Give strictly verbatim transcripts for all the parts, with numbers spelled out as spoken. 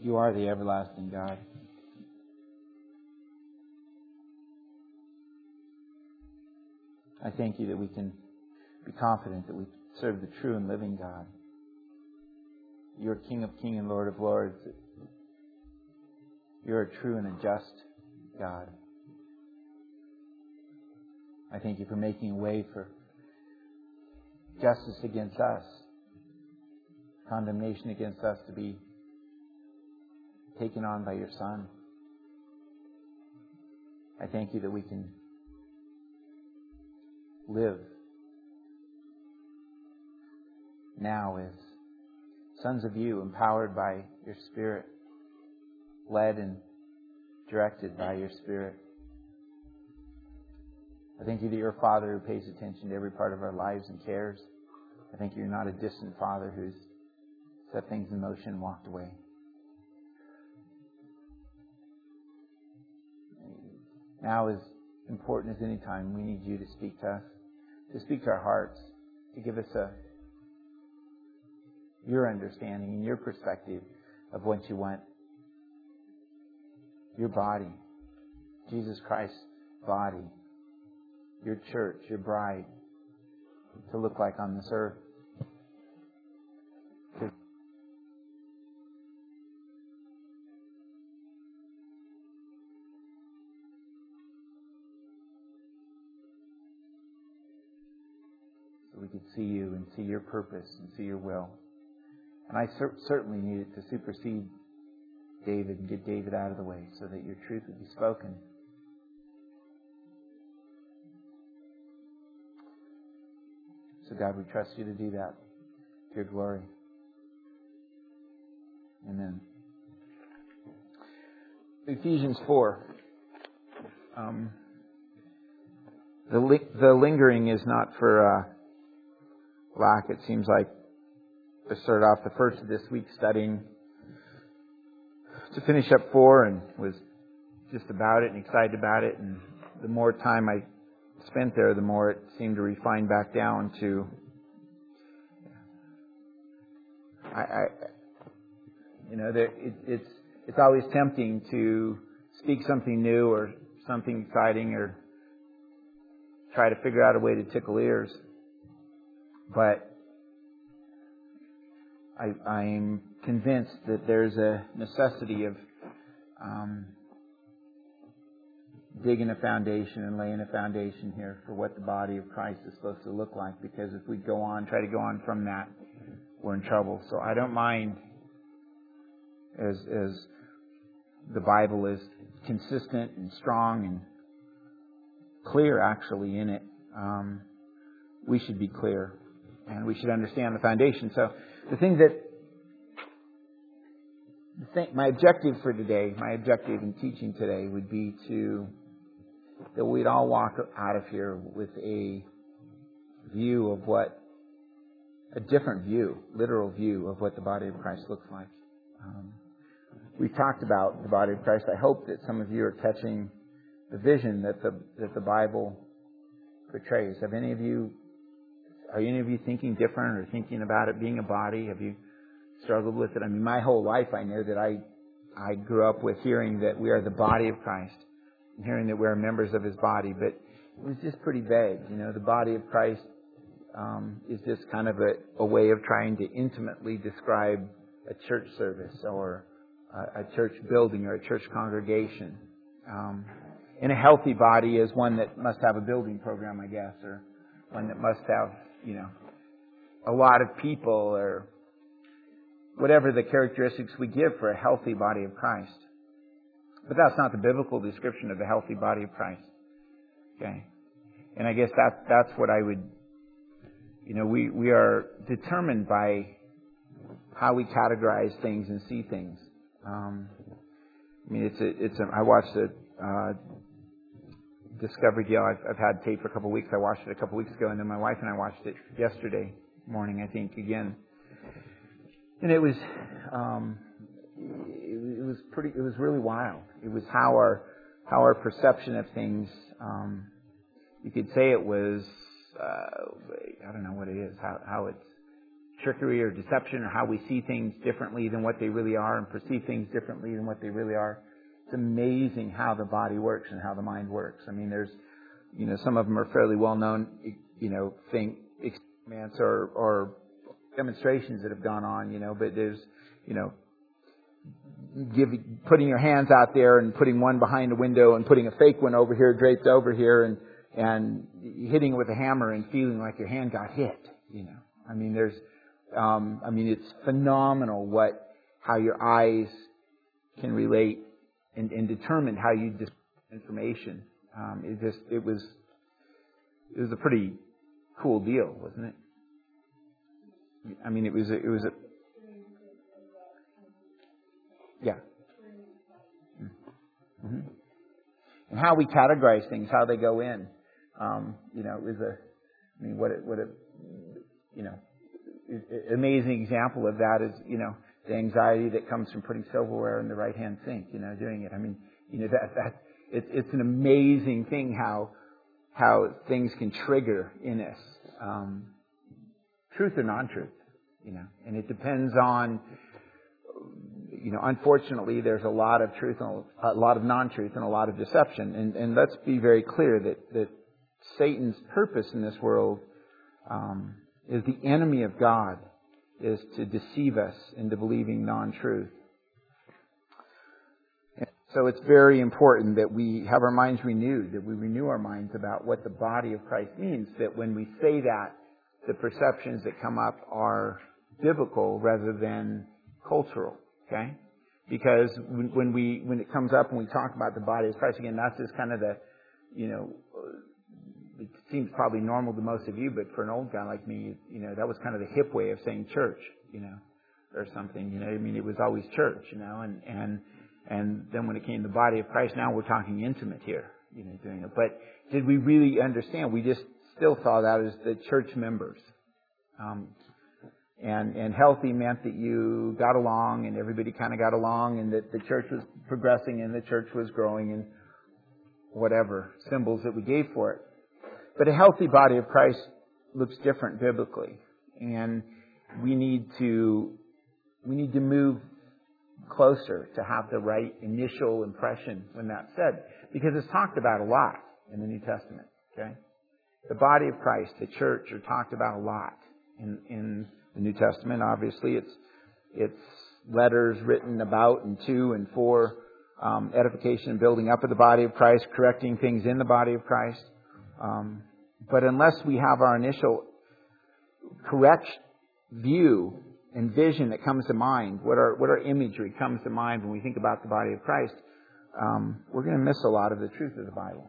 You are the everlasting God. I thank you that we can be confident that we serve the true and living God. You're King of Kings and Lord of Lords. You're a true and a just God. I thank you for making a way for justice against us, condemnation against us to be taken on by your Son. I thank you that we can live now as sons of you, empowered by your Spirit, led and directed by your Spirit. I thank you that you're a Father who pays attention to every part of our lives and cares. I think you're not a distant Father who's set things in motion and walked away. Now, as important as any time, we need you to speak to us, to speak to our hearts, to give us a your understanding and your perspective of what you want your body, Jesus Christ's body, your church, your bride, to look like on this earth. So we could see you and see your purpose and see your will. And I cer- certainly needed to supersede David and get David out of the way so that your truth would be spoken. So God, we trust you to do that to your glory. Amen. Ephesians four. Um, the li- the lingering is not for uh, lack. It seems like to start off the first of this week studying to finish up four and was just about it and excited about it. And the more time I spent there, the more it seemed to refine back down to I, I you know, there, it, it's it's always tempting to speak something new or something exciting or try to figure out a way to tickle ears, but I, I'm convinced that there's a necessity of um, digging a foundation and laying a foundation here for what the body of Christ is supposed to look like. Because if we go on, try to go on from that, we're in trouble. So I don't mind, as as the Bible is consistent and strong and clear, actually, in it. Um, we should be clear, and we should understand the foundation. So the thing that the thing, my objective for today, my objective in teaching today would be to that we'd all walk out of here with a view of what, a different view, literal view of what the body of Christ looks like. Um, we've talked about the body of Christ. I hope that some of you are catching the vision that the that the Bible portrays. Have any of you, are any of you thinking different or thinking about it being a body? Have you struggled with it? I mean, my whole life I know that I I grew up with hearing that we are the body of Christ and hearing that we're members of His body, but it was just pretty vague. You know, the body of Christ um, is just kind of a, a way of trying to intimately describe a church service or a, a church building or a church congregation. Um, and a healthy body is one that must have a building program, I guess, or one that must have, you know, a lot of people or whatever the characteristics we give for a healthy body of Christ. But that's not the biblical description of the healthy body of Christ. Okay? And I guess that, that's what I would, you know, we, we are determined by how we categorize things and see things. Um, I mean, it's a, it's a, I watched a, uh, Discovery Deal. I've, I've had tape for a couple of weeks. I watched it a couple of weeks ago, and then my wife and I watched it yesterday morning, I think, again. And it was, um, it, it was pretty. It was really wild. It was how our, how our perception of things. Um, you could say it was, uh, I don't know what it is. How, how it's trickery or deception, or how we see things differently than what they really are and perceive things differently than what they really are. It's amazing how the body works and how the mind works. I mean, there's, you know, some of them are fairly well known, you know, thing, experiments or, or demonstrations that have gone on, you know, but there's, you know, give, putting your hands out there and putting one behind a window and putting a fake one over here, draped over here, and, and hitting it with a hammer and feeling like your hand got hit, you know. I mean, there's, um, I mean, it's phenomenal what, how your eyes can relate and, and determine how you discern information. Um, it just, it was, it was a pretty cool deal, wasn't it? I mean, it was, a, it was a, yeah. Mm-hmm. And how we categorize things, how they go in. Um, you know, it was a, I mean, what a, what a, you know, amazing example of that is, you know, the anxiety that comes from putting silverware in the right-hand sink, you know, doing it. I mean, you know, that, that, it, it's an amazing thing how, how things can trigger in us, um, truth or non-truth, you know, and it depends on, you know, unfortunately, there's a lot of truth and a lot of non-truth and a lot of deception. And, and let's be very clear that, that Satan's purpose in this world um, is the enemy of God, is to deceive us into believing non-truth. And so it's very important that we have our minds renewed, that we renew our minds about what the body of Christ means, that when we say that, the perceptions that come up are biblical rather than cultural. Okay? Because when, when we, when it comes up and we talk about the body of Christ, again, that's just kind of the, you know, it seems probably normal to most of you, but for an old guy like me, you know, that was kind of the hip way of saying church, you know, or something, you know, I mean, it was always church, you know, and, and, and then when it came to the body of Christ, now we're talking intimate here, you know, doing it. But did we really understand? We just still saw that as the church members. Um, And, and healthy meant that you got along and everybody kind of got along and that the church was progressing and the church was growing and whatever symbols that we gave for it. But a healthy body of Christ looks different biblically. And we need to, we need to move closer to have the right initial impression when that's said. Because it's talked about a lot in the New Testament. Okay? The body of Christ, the church, are talked about a lot in, in the New Testament. Obviously, it's it's letters written about and to and for um, edification and building up of the body of Christ, correcting things in the body of Christ. Um, but unless we have our initial correct view and vision that comes to mind, what our what our imagery comes to mind when we think about the body of Christ, um, we're going to miss a lot of the truth of the Bible.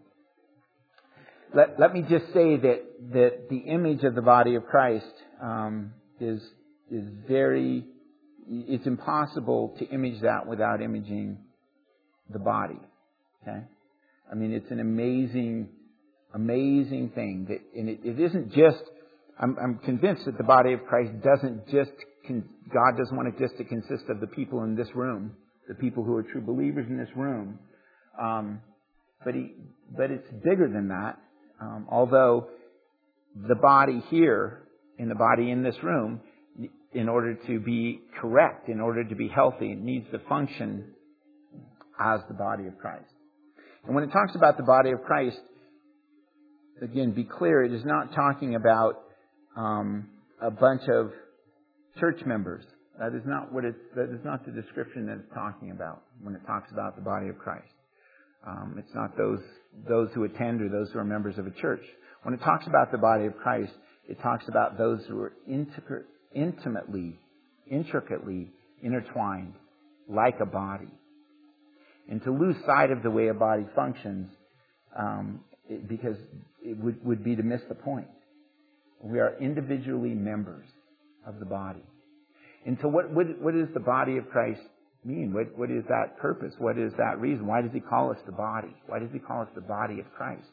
Let let me just say that that the image of the body of Christ um, is is very, it's impossible to image that without imaging the body. Okay? I mean, it's an amazing, amazing thing that, and it, it isn't just, I'm, I'm convinced that the body of Christ doesn't just, con, God doesn't want it just to consist of the people in this room, the people who are true believers in this room. Um, but he, but it's bigger than that. Um, although the body here, in the body in this room, in order to be correct, in order to be healthy, it needs to function as the body of Christ. And when it talks about the body of Christ, again, be clear, it is not talking about um, a bunch of church members. That is not what it's, that is not the description that it's talking about when it talks about the body of Christ. Um, it's not those those who attend or those who are members of a church. When it talks about the body of Christ, it talks about those who are intricate, intimately, intricately intertwined like a body. And to lose sight of the way a body functions, um, it, because it would, would be to miss the point. We are individually members of the body. And so what, what, what does the body of Christ mean? What, what is that purpose? What is that reason? Why does he call us the body? Why does he call us the body of Christ?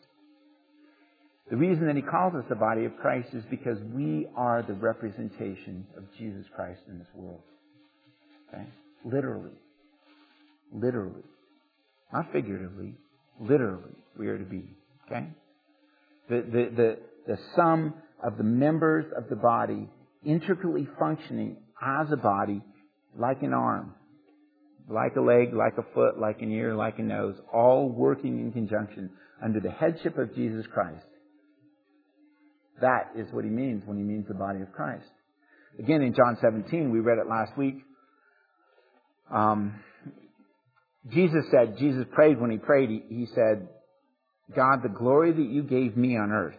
The reason that he calls us the body of Christ is because we are the representation of Jesus Christ in this world. Okay? Literally. Literally. Not figuratively. Literally, we are to be. Okay? The, the, the, the sum of the members of the body intricately functioning as a body, like an arm, like a leg, like a foot, like an ear, like a nose, all working in conjunction under the headship of Jesus Christ. That is what he means when he means the body of Christ. Again, in John seventeen, we read it last week. Um, Jesus said, Jesus prayed when he prayed, he, he said, God, the glory that you gave me on earth,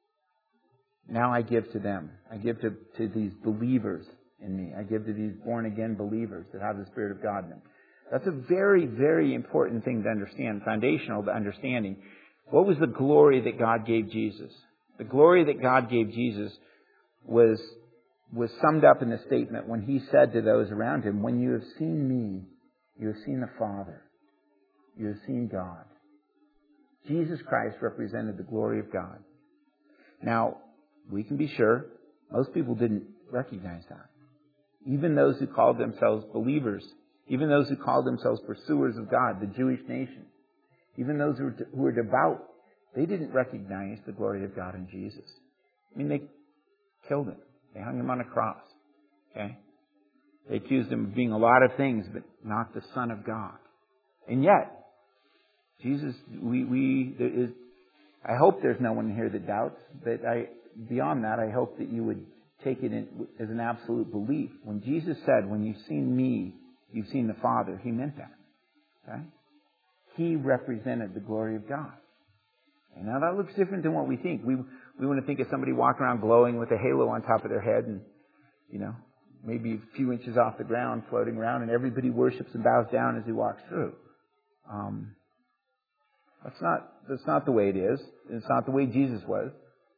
now I give to them. I give to, to these believers in me. I give to these born-again believers that have the Spirit of God in them. That's a very, very important thing to understand, foundational to understanding. What was the glory that God gave Jesus? The glory that God gave Jesus was, was summed up in the statement when he said to those around him, when you have seen me, you have seen the Father. You have seen God. Jesus Christ represented the glory of God. Now, we can be sure most people didn't recognize that. Even those who called themselves believers, even those who called themselves pursuers of God, the Jewish nation, even those who were, who were devout, they didn't recognize the glory of God in Jesus. I mean, they killed him. They hung him on a cross. Okay? They accused him of being a lot of things, but not the Son of God. And yet, Jesus, we, we, there is, I hope there's no one here that doubts, but I, beyond that, I hope that you would take it in, as an absolute belief. When Jesus said, when you've seen me, you've seen the Father, he meant that. Okay? He represented the glory of God. And now that looks different than what we think. We, we want to think of somebody walking around glowing with a halo on top of their head and, you know, maybe a few inches off the ground floating around and everybody worships and bows down as he walks through. Um, that's not, that's not the way it is. It's not the way Jesus was.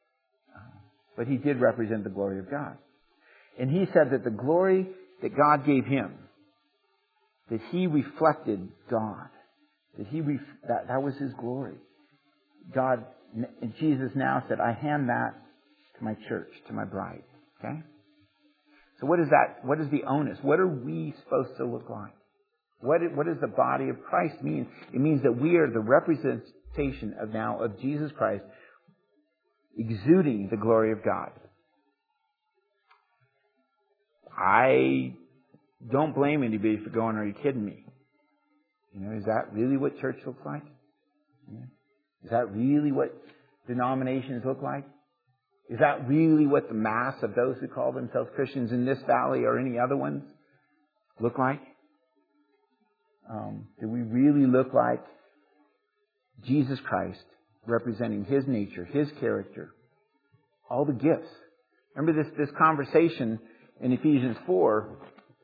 But he did represent the glory of God. And he said that the glory that God gave him, that he reflected God, that he ref- that, that was his glory. God, Jesus now said, I hand that to my church, to my bride. Okay? So what is that? What is the onus? What are we supposed to look like? What, what does the body of Christ mean? It means that we are the representation of now of Jesus Christ, exuding the glory of God. I don't blame anybody for going, are you kidding me? You know, is that really what church looks like? Yeah. Is that really what denominations look like? Is that really what the mass of those who call themselves Christians in this valley or any other ones look like? Um, do we really look like Jesus Christ representing his nature, his character, all the gifts? Remember this, this conversation in Ephesians four.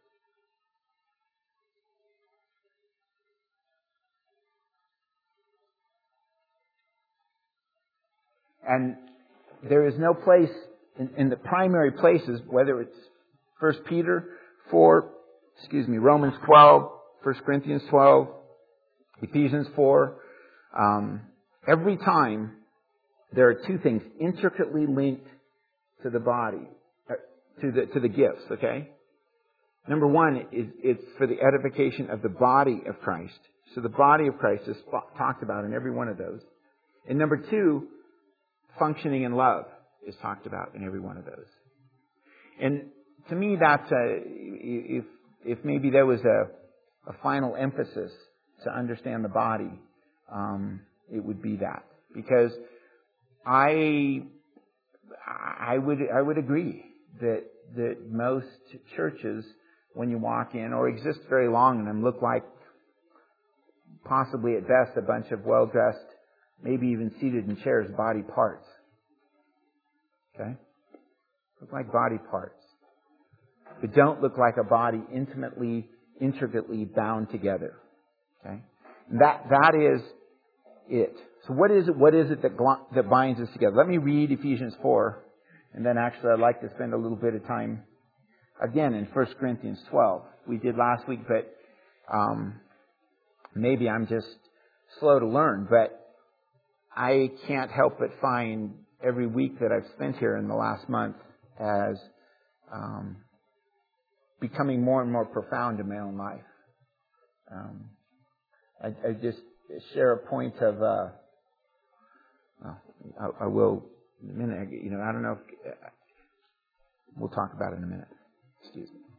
And there is no place in, in the primary places, whether it's First Peter four, excuse me, Romans twelve, First Corinthians twelve, Ephesians four. Um, every time there are two things intricately linked to the body, uh, to the to the gifts. Okay. Number one is it's for the edification of the body of Christ. So the body of Christ is talked about in every one of those. And number two, functioning in love is talked about in every one of those. And to me, that's a, if, if maybe there was a, a final emphasis to understand the body, um, it would be that. Because I, I would, I would agree that, that most churches, when you walk in, or exist very long in them, look like possibly at best a bunch of well-dressed, maybe even seated in chairs, body parts. Okay? Look like body parts. But don't look like a body intimately, intricately bound together. Okay? And that, that is it. So what is it, what is it that, gl- that binds us together? Let me read Ephesians four, and then actually I'd like to spend a little bit of time again in First Corinthians twelve. We did last week, but um, maybe I'm just slow to learn, but I can't help but find every week that I've spent here in the last month as um, becoming more and more profound in my own life. Um, I, I just share a point of, uh, well, I, I will in a minute. You know, I don't know if We'll talk about it in a minute. Excuse me.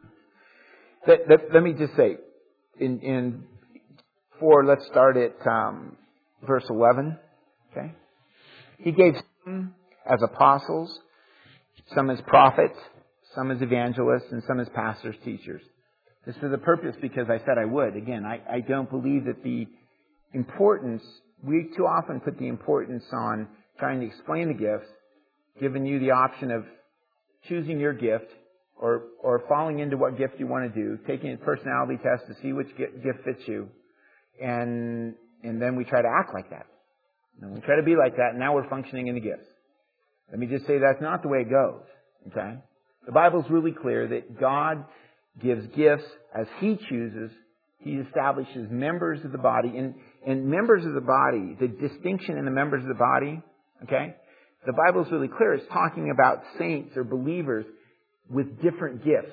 Let, let, let me just say, in, in four, let's start at um, verse eleven. Okay. He gave some as apostles, some as prophets, some as evangelists, and some as pastors, teachers. This is the purpose because I said I would. Again, I, I don't believe that the importance, we too often put the importance on trying to explain the gifts, giving you the option of choosing your gift or or falling into what gift you want to do, taking a personality test to see which gift fits you, and and then we try to act like that. And we try to be like that, and now we're functioning in the gifts. Let me just say that's not the way it goes. Okay? The Bible's really clear that God gives gifts as He chooses. He establishes members of the body. And, and members of the body, the distinction in the members of the body, okay? The Bible's really clear. It's talking about saints or believers with different gifts.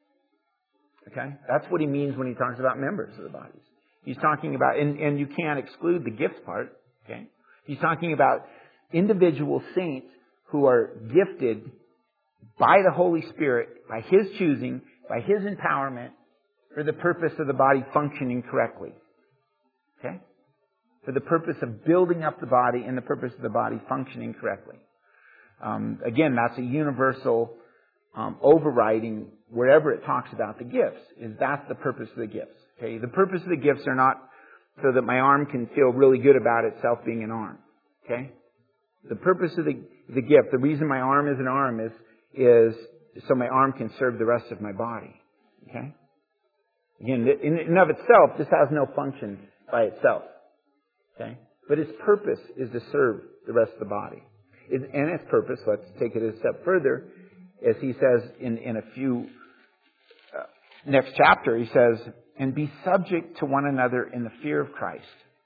Okay? That's what He means when He talks about members of the bodies. He's talking about, and, and you can't exclude the gifts part, okay? He's talking about individual saints who are gifted by the Holy Spirit, by His choosing, by His empowerment, for the purpose of the body functioning correctly. Okay? For the purpose of building up the body and the purpose of the body functioning correctly. Um, again, that's a universal um, overriding wherever it talks about the gifts, is that's the purpose of the gifts. Okay? The purpose of the gifts are not so that my arm can feel really good about itself being an arm. Okay? The purpose of the, the gift, the reason my arm is an arm is, is so my arm can serve the rest of my body. Okay? Again, in and of itself, this has no function by itself. Okay? But its purpose is to serve the rest of the body. It, and its purpose, let's take it a step further, as he says in, in a few, uh, next chapter, he says, and be subject to one another in the fear of Christ.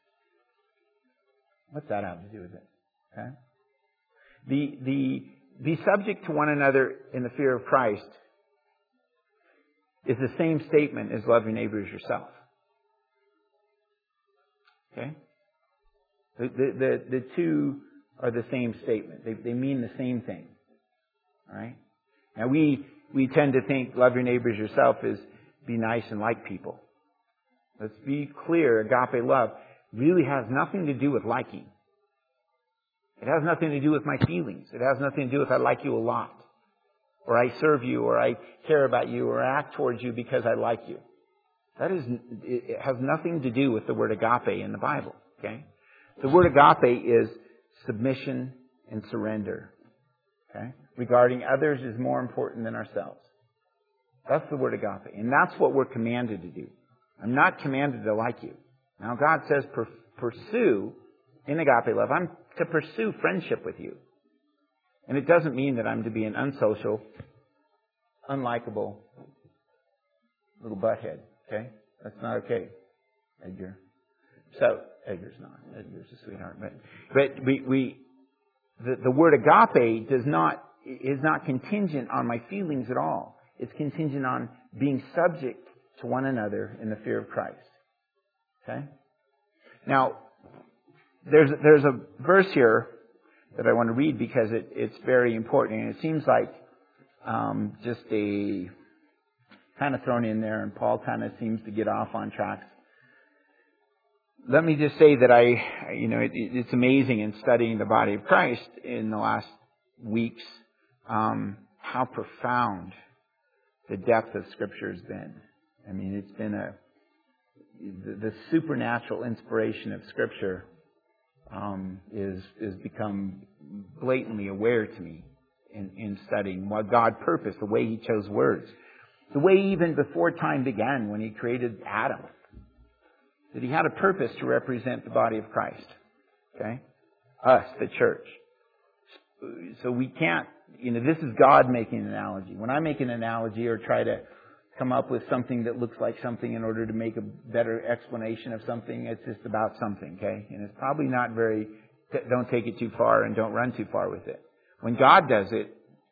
What's that have to do with it? Okay? The, the, be subject to one another in the fear of Christ is the same statement as love your neighbor as yourself. Okay? The, the, the, the two are the same statement. They, they mean the same thing. Alright? Now we, we tend to think love your neighbor as yourself is be nice and like people. Let's be clear, agape love really has nothing to do with liking. It has nothing to do with my feelings. It has nothing to do with I like you a lot. Or I serve you, or I care about you, or I act towards you because I like you. That is, it has nothing to do with the word agape in the Bible. Okay? The word agape is submission and surrender. Okay? Regarding others is more important than ourselves. That's the word agape. And that's what we're commanded to do. I'm not commanded to like you. Now God says per- pursue, in agape love, I'm to pursue friendship with you. And it doesn't mean that I'm to be an unsocial, unlikable little butthead. Okay? That's not okay, Edgar. So, Edgar's not. Edgar's a sweetheart. But, but we, we the, the word agape does not, is not contingent on my feelings at all. It's contingent on being subject to one another in the fear of Christ. Okay? Now, there's, there's a verse here that I want to read because it, it's very important. And it seems like um, just a kind of thrown in there, and Paul kind of seems to get off on track. Let me just say that I, you know, it, it's amazing in studying the body of Christ in the last weeks um, how profound the depth of Scripture has been. I mean, it's been a the, the supernatural inspiration of Scripture um, is is become blatantly aware to me in, in studying what God purposed, the way He chose words, the way even before time began when He created Adam, that He had a purpose to represent the body of Christ. Okay, us, the church. So we can't, you know, this is God making an analogy. When I make an analogy or try to come up with something that looks like something in order to make a better explanation of something, it's just about something, okay? And it's probably not very, don't take it too far and don't run too far with it. When God does it,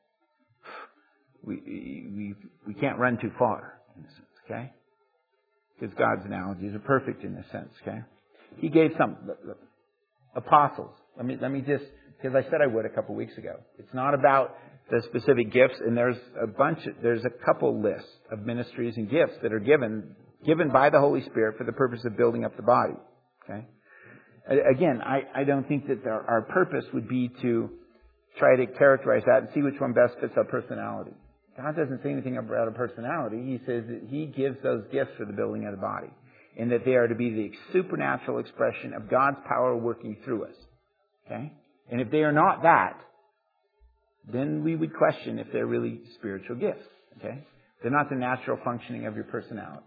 we we we can't run too far, in a sense, okay? Because God's analogies are perfect in this sense, okay? He gave some apostles. Let me let me just, because I said I would a couple weeks ago. It's not about the specific gifts, and there's a bunch, of, there's a couple lists of ministries and gifts that are given, given by the Holy Spirit for the purpose of building up the body. Okay? Again, I, I don't think that our, our purpose would be to try to characterize that and see which one best fits our personality. God doesn't say anything about a personality. He says that He gives those gifts for the building of the body, and that they are to be the supernatural expression of God's power working through us. Okay? And if they are not that, then we would question if they're really spiritual gifts. Okay? They're not the natural functioning of your personality.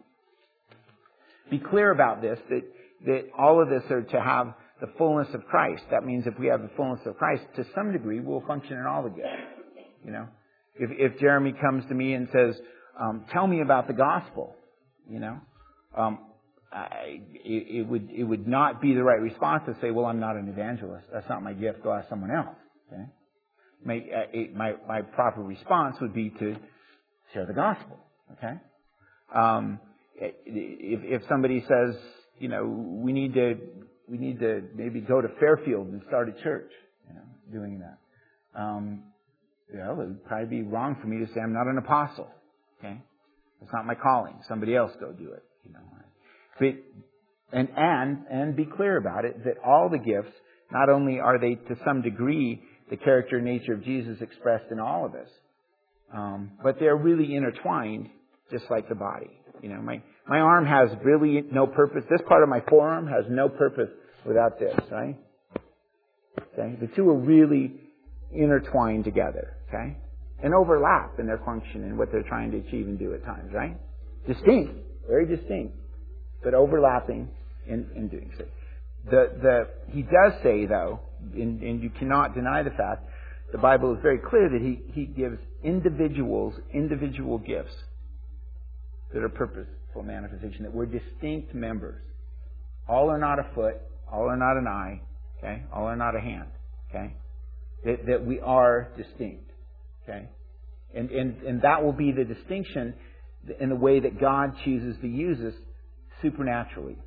Be clear about this, that, that all of this are to have the fullness of Christ. That means if we have the fullness of Christ, to some degree, we'll function in all the gifts. You know? If, if Jeremy comes to me and says, um, tell me about the gospel, you know, um, I, it, it would it would not be the right response to say, well, I'm not an evangelist. That's not my gift. Go ask someone else. Okay? My, uh, it, my, my proper response would be to share the gospel. Okay? Um, if, if somebody says, you know, we need to we need to maybe go to Fairfield and start a church, you know, doing that. Um, you know, it would probably be wrong for me to say I'm not an apostle. Okay? It's not my calling. Somebody else go do it. You know. But, and, and, and be clear about it, that all the gifts, not only are they to some degree the character and nature of Jesus expressed in all of us, um, but they're really intertwined, just like the body. You know, my, my arm has really no purpose. This part of my forearm has no purpose without this, right? Okay? The two are really intertwined together, okay? And overlap in their function and what they're trying to achieve and do at times, right? Distinct, very distinct, but overlapping in, in doing so. The, the, he does say, though, and, and you cannot deny the fact, the Bible is very clear that he, he gives individuals individual gifts that are purposeful manifestation, that we're distinct members. All are not a foot, all are not an eye, okay? All are not a hand, okay? That, that we are distinct, okay? And, and, and that will be the distinction in the way that God chooses to use us supernaturally.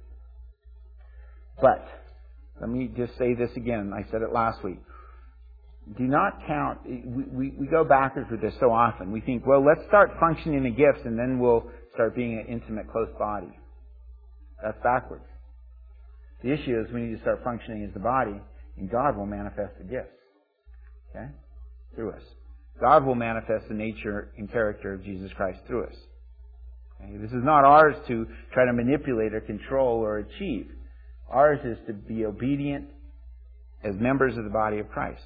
But, let me just say this again. I said it last week. Do not count. We, we, we go backwards with this so often. We think, well, let's start functioning in gifts and then we'll start being an intimate, close body. That's backwards. The issue is we need to start functioning as the body, and God will manifest the gifts. Okay? Through us. God will manifest the nature and character of Jesus Christ through us. Okay? This is not ours to try to manipulate or control or achieve. Ours is to be obedient as members of the body of Christ.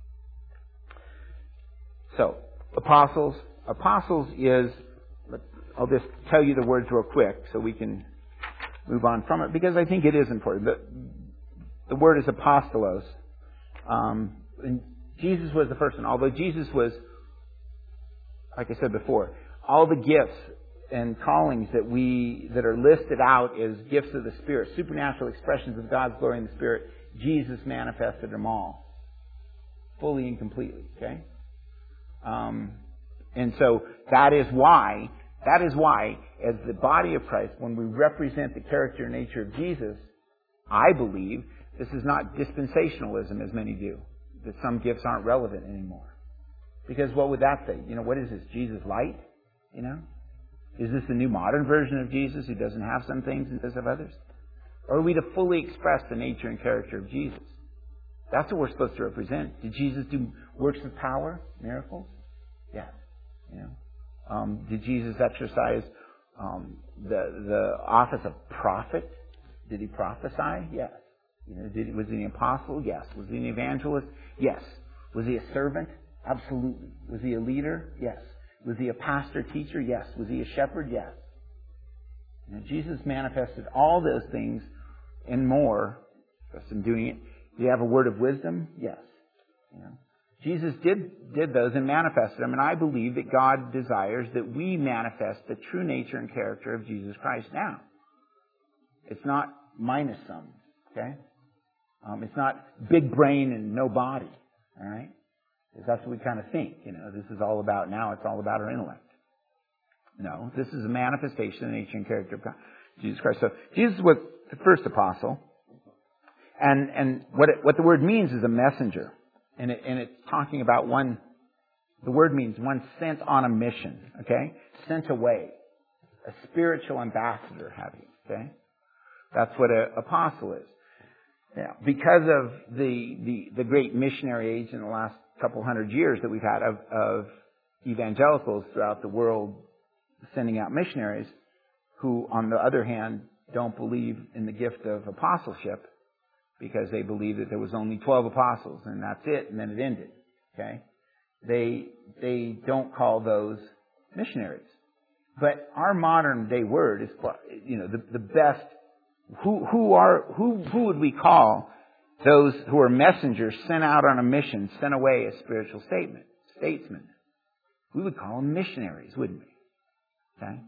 So, apostles. Apostles is, I'll just tell you the words real quick so we can move on from it, because I think it is important. The, the word is apostolos. Um, and Jesus was the first one. Although Jesus was, like I said before, all the gifts and callings that we that are listed out as gifts of the Spirit, supernatural expressions of God's glory in the Spirit, Jesus manifested them all, fully and completely. Okay, um, and so that is why that is why, as the body of Christ, when we represent the character and nature of Jesus, I believe this is not dispensationalism as many do, that some gifts aren't relevant anymore. Because what would that say? You know, what is this? Jesus light? You know? Is this the new modern version of Jesus who doesn't have some things and does have others? Or are we to fully express the nature and character of Jesus? That's what we're supposed to represent. Did Jesus do works of power, miracles? Yes. You know? Um, did Jesus exercise um, the the office of prophet? Did he prophesy? Yes. You know, did, was he an apostle? Yes. Was he an evangelist? Yes. Was he a servant? Absolutely. Was he a leader? Yes. Was he a pastor, teacher? Yes. Was he a shepherd? Yes. You know, Jesus manifested all those things and more just in doing it. Did he have a word of wisdom? Yes. You know, Jesus did did those and manifested them, and I believe that God desires that we manifest the true nature and character of Jesus Christ now. It's not minus some, okay? Um, it's not big brain and no body, all right? Because that's what we kind of think, you know. This is all about now. It's all about our intellect. No, this is a manifestation of the nature and character of God, Jesus Christ. So Jesus was the first apostle, and and what it, what the word means is a messenger, and it, and it's talking about one The word means one sent on a mission, okay? Sent away. A spiritual ambassador, have you, okay? That's what an apostle is. Now, because of the, the, the great missionary age in the last couple hundred years that we've had of, of evangelicals throughout the world sending out missionaries who, on the other hand, don't believe in the gift of apostleship because they believe that there was only twelve apostles and that's it, and then it ended, okay? They, they don't call those missionaries. But our modern day word is, you know, the, the best. Who, who are, who, who would we call those who are messengers sent out on a mission, sent away a spiritual statement, statesmen? We would call them missionaries, wouldn't we? Okay?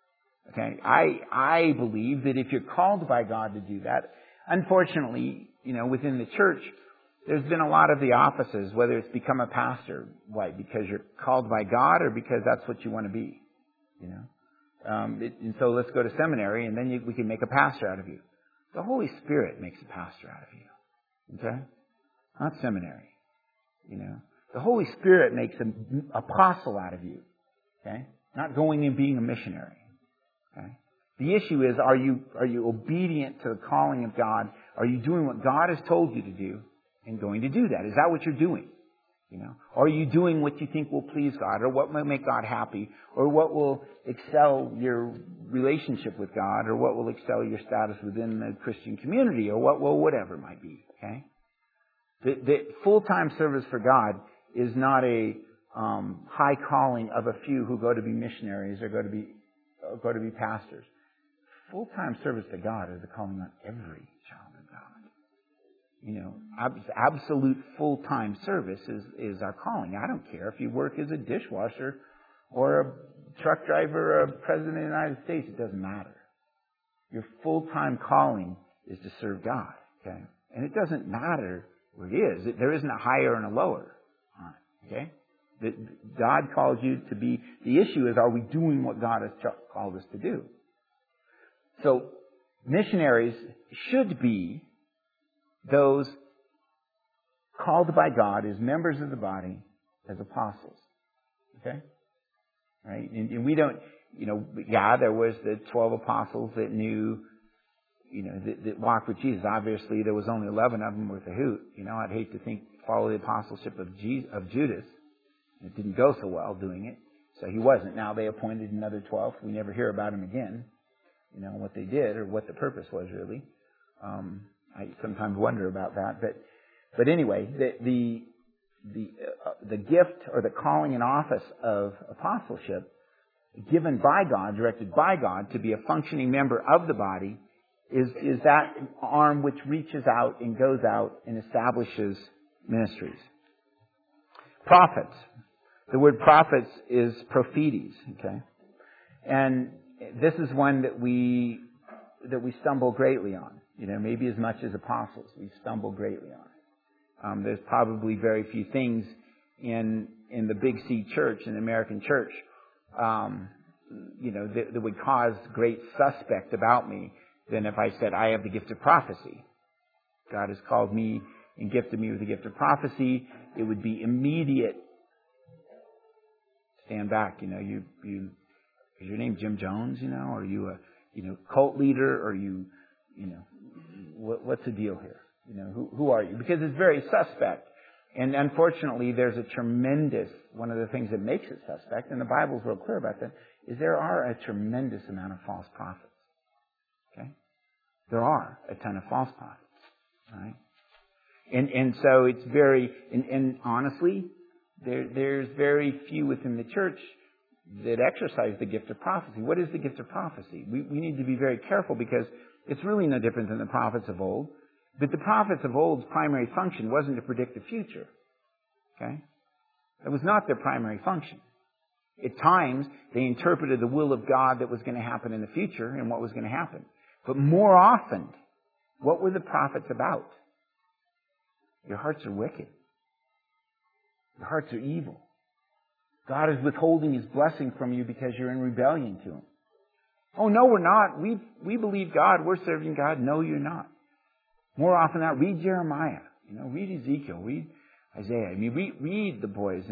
Okay? I, I believe that if you're called by God to do that, unfortunately, you know, within the church, there's been a lot of the offices, whether it's become a pastor, why? Because you're called by God or because that's what you want to be, you know? Um, it, and so let's go to seminary, and then you, we can make a pastor out of you. The Holy Spirit makes a pastor out of you. Okay? Not seminary. You know? The Holy Spirit makes an apostle out of you. Okay? Not going and being a missionary. Okay? The issue is, are you, are you obedient to the calling of God? Are you doing what God has told you to do and going to do that? Is that what you're doing? You know, or are you doing what you think will please God, or what will make God happy, or what will excel your relationship with God, or what will excel your status within the Christian community, or what will whatever it might be? Okay, the, the full-time service for God is not a um, high calling of a few who go to be missionaries or go to be or go to be pastors. Full-time service to God is a calling on every child of God. You know, ab- absolute full-time service is, is our calling. I don't care if you work as a dishwasher or a truck driver or a president of the United States. It doesn't matter. Your full-time calling is to serve God. Okay? And it doesn't matter what it is. There isn't a higher and a lower on it. Okay? The, God calls you to be... The issue is, are we doing what God has ch- called us to do? So, missionaries should be those called by God as members of the body, as apostles. Okay? Right? And, and we don't, you know, yeah, there was the twelve apostles that knew, you know, that, that walked with Jesus. Obviously, there was only eleven of them worth a hoot. You know, I'd hate to think, follow the apostleship of, Jesus, of Judas. It didn't go so well doing it. So he wasn't. Now they appointed another twelve. We never hear about him again. You know, what they did or what the purpose was really. Um, I sometimes wonder about that, but but anyway, the the the, uh, the gift or the calling and office of apostleship, given by God, directed by God, to be a functioning member of the body, is is that arm which reaches out and goes out and establishes ministries. Prophets. The word prophets is prophetes. Okay, and this is one that we that we stumble greatly on. You know, maybe as much as apostles, we stumble greatly on it. Um, there's probably very few things in in the Big C Church, in the American church, um, you know, that, that would cause great suspect about me than if I said I have the gift of prophecy. God has called me and gifted me with the gift of prophecy. It would be immediate. Stand back, you know. You you is your name Jim Jones? You know, are you a you know cult leader? Or are you you know? What's the deal here? You know, who, who are you? Because it's very suspect. And unfortunately, there's a tremendous, one of the things that makes it suspect, and the Bible's real clear about that, is there are a tremendous amount of false prophets. Okay? There are a ton of false prophets. Right? And and so it's very, and, and honestly, there there's very few within the church that exercise the gift of prophecy. What is the gift of prophecy? We we need to be very careful because it's really no different than the prophets of old. But the prophets of old's primary function wasn't to predict the future. Okay? It was not their primary function. At times, they interpreted the will of God that was going to happen in the future and what was going to happen. But more often, what were the prophets about? Your hearts are wicked. Your hearts are evil. God is withholding His blessing from you because you're in rebellion to Him. Oh, no, we're not. We we believe God. We're serving God. No, you're not. More often than not, read Jeremiah. You know, read Ezekiel. Read Isaiah. I mean, read, read the boys. And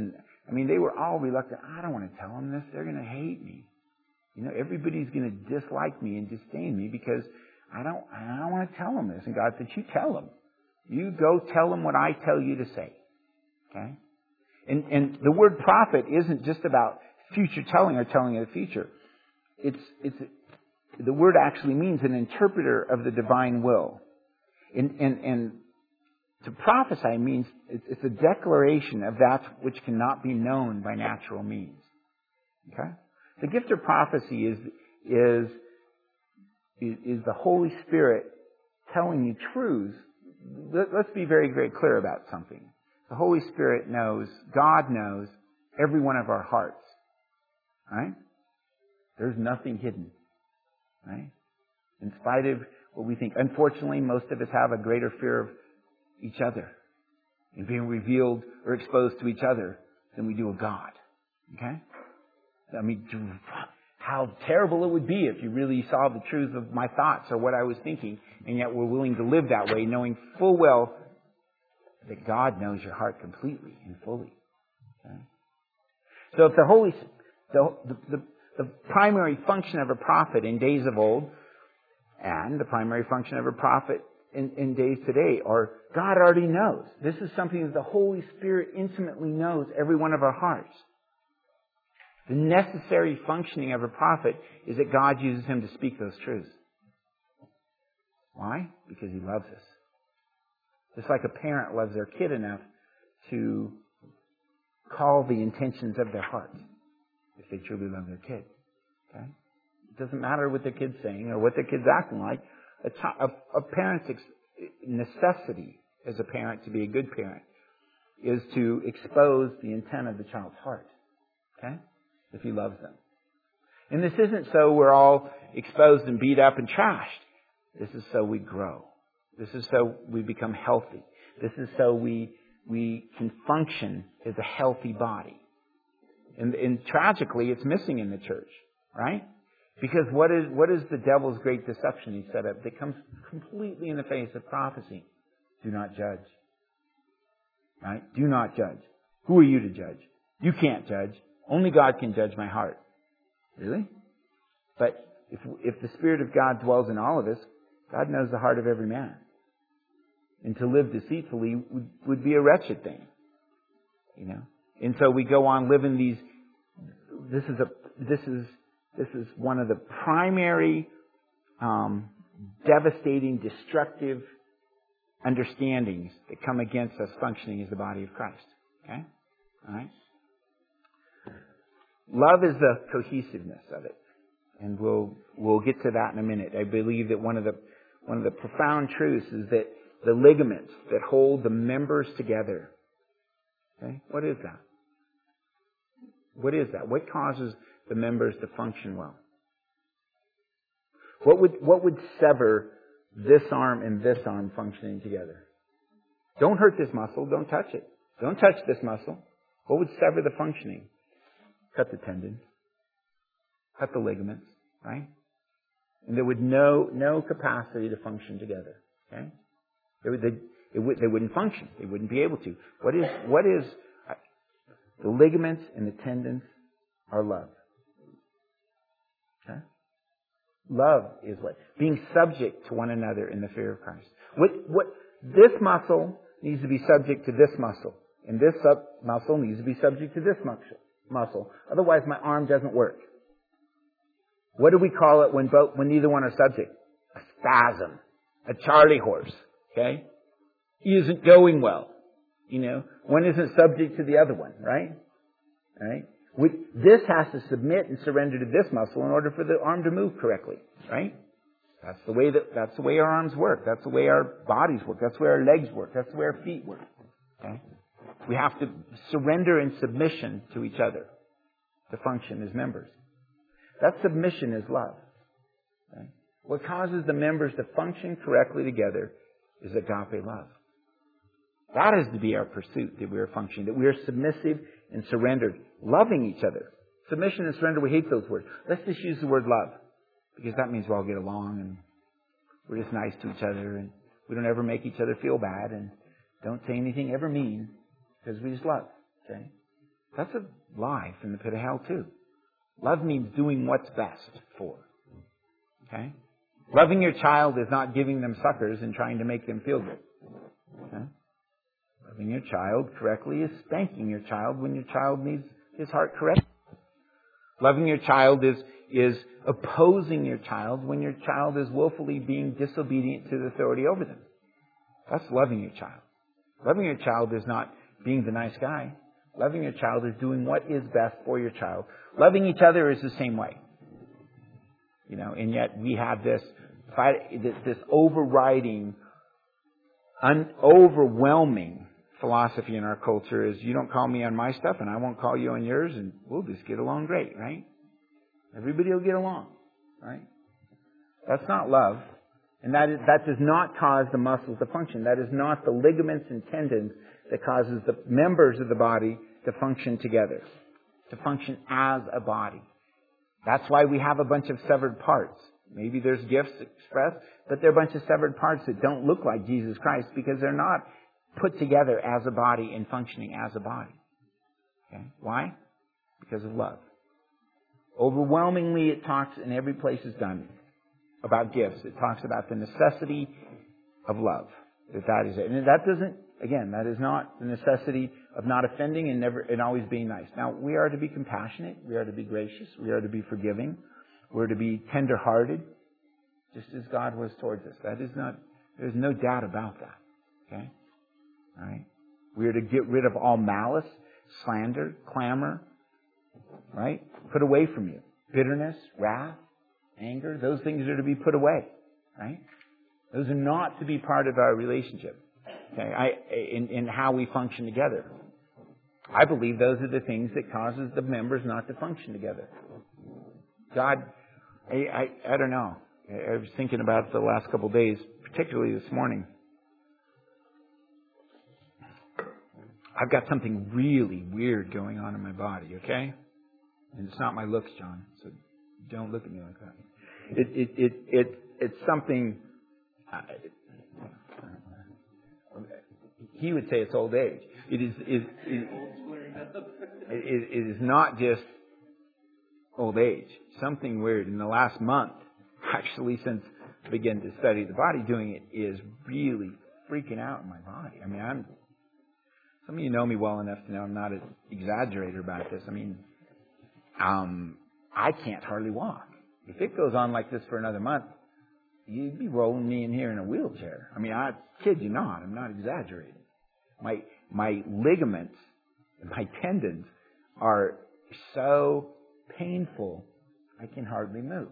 I mean, they were all reluctant. I don't want to tell them this. They're going to hate me. You know, everybody's going to dislike me and disdain me because I don't, I don't want to tell them this. And God said, you tell them. You go tell them what I tell you to say. Okay? And, and the word prophet isn't just about future telling or telling of the future. It's, it's, the word actually means an interpreter of the divine will. And, and, and to prophesy means it's a declaration of that which cannot be known by natural means. Okay? The gift of prophecy is, is, is the Holy Spirit telling you truths. Let's be very, very clear about something. The Holy Spirit knows, God knows every one of our hearts. Right? There's nothing hidden. Right? In spite of what we think. Unfortunately, most of us have a greater fear of each other and being revealed or exposed to each other than we do of God. Okay? I mean, how terrible it would be if you really saw the truth of my thoughts or what I was thinking, and yet we're willing to live that way, knowing full well that God knows your heart completely and fully. Okay? So if the Holy, the, the, the primary function of a prophet in days of old, and the primary function of a prophet in, in days today, are God already knows. This is something that the Holy Spirit intimately knows every one of our hearts. The necessary functioning of a prophet is that God uses him to speak those truths. Why? Because he loves us. Just like a parent loves their kid enough to call the intentions of their heart if they truly love their kid. Okay? It doesn't matter what their kid's saying or what their kid's acting like. A, ch- a, a parent's ex- necessity as a parent to be a good parent is to expose the intent of the child's heart. Okay? If he loves them. And this isn't so we're all exposed and beat up and trashed. This is so we grow. This is so we become healthy. This is so we we can function as a healthy body. And, and tragically, it's missing in the church, right? Because what is what is the devil's great deception he set up that comes completely in the face of prophecy? Do not judge. Right? Do not judge. Who are you to judge? You can't judge. Only God can judge my heart. Really? But if if the Spirit of God dwells in all of us, God knows the heart of every man. And to live deceitfully would, would be a wretched thing. You know? And so we go on living these this is a this is this is one of the primary um, devastating, destructive understandings that come against us functioning as the body of Christ. Okay? All right? Love is the cohesiveness of it. And we'll we'll get to that in a minute. I believe that one of the one of the profound truths is that the ligaments that hold the members together. Okay? What is that? What is that? What causes the members to function well? What would what would sever this arm and this arm functioning together? Don't hurt this muscle. Don't touch it. Don't touch this muscle. What would sever the functioning? Cut the tendons. Cut the ligaments. Right? And there would no no capacity to function together. Okay? They would, they, it would, they wouldn't function. They wouldn't be able to. What is what is the ligaments and the tendons are love. Okay? Love is what? Being subject to one another in the fear of Christ. What what this muscle needs to be subject to this muscle, and this sub muscle needs to be subject to this muscle. Muscle. Otherwise, my arm doesn't work. What do we call it when both when neither one are subject? A spasm, a Charlie horse. Okay, he isn't going well. You know, one isn't subject to the other one, right? Right. We, this has to submit and surrender to this muscle in order for the arm to move correctly, right? That's the way that that's the way our arms work. That's the way our bodies work. That's the way our legs work. That's the way our feet work. Okay? We have to surrender in submission to each other to function as members. That submission is love. Okay? What causes the members to function correctly together is agape love. That is to be our pursuit, that we are functioning, that we are submissive and surrendered, loving each other. Submission and surrender, we hate those words. Let's just use the word love, because that means we all get along and we're just nice to each other and we don't ever make each other feel bad and don't say anything ever mean, because we just love. Okay? That's a lie from the pit of hell too. Love means doing what's best for. Okay? Loving your child is not giving them suckers and trying to make them feel good. Okay? Loving your child correctly is spanking your child when your child needs his heart corrected. Loving your child is, is opposing your child when your child is willfully being disobedient to the authority over them. That's loving your child. Loving your child is not being the nice guy. Loving your child is doing what is best for your child. Loving each other is the same way. You know, and yet we have this this overriding, un, overwhelming philosophy in our culture is you don't call me on my stuff and I won't call you on yours and we'll just get along great, right? Everybody will get along, right? That's not love. And that is, that does not cause the muscles to function. That is not the ligaments and tendons that causes the members of the body to function together, to function as a body. That's why we have a bunch of severed parts. Maybe there's gifts expressed, but they're a bunch of severed parts that don't look like Jesus Christ because they're not put together as a body and functioning as a body. Okay? Why? Because of love. Overwhelmingly, it talks, in every place it's done, about gifts. It talks about the necessity of love. That that is it. And that doesn't, again, that is not the necessity of not offending and never and always being nice. Now, we are to be compassionate. We are to be gracious. We are to be forgiving. We're to be tender-hearted, just as God was towards us. That is not, there's no doubt about that. Okay? All right? We are to get rid of all malice, slander, clamor, right? Put away from you. Bitterness, wrath, anger, those things are to be put away, right? Those are not to be part of our relationship, okay? I, in, in how we function together. I believe those are the things that causes the members not to function together. God, I, I, I don't know. I was thinking about it the last couple of days, particularly this morning. I've got something really weird going on in my body, okay? And it's not my looks, John, so don't look at me like that. It, it, it, it, it's something, uh, he would say it's old age. It is, it, it, it, it is not just old age. Something weird. In the last month, actually since I began to study the body, doing it is really freaking out in my body. I mean, I'm, some of you know me well enough to know I'm not an exaggerator about this. I mean, um, I can't hardly walk. If it goes on like this for another month, you'd be rolling me in here in a wheelchair. I mean, I kid you not. I'm not exaggerating. My my ligaments and my tendons are so painful, I can hardly move.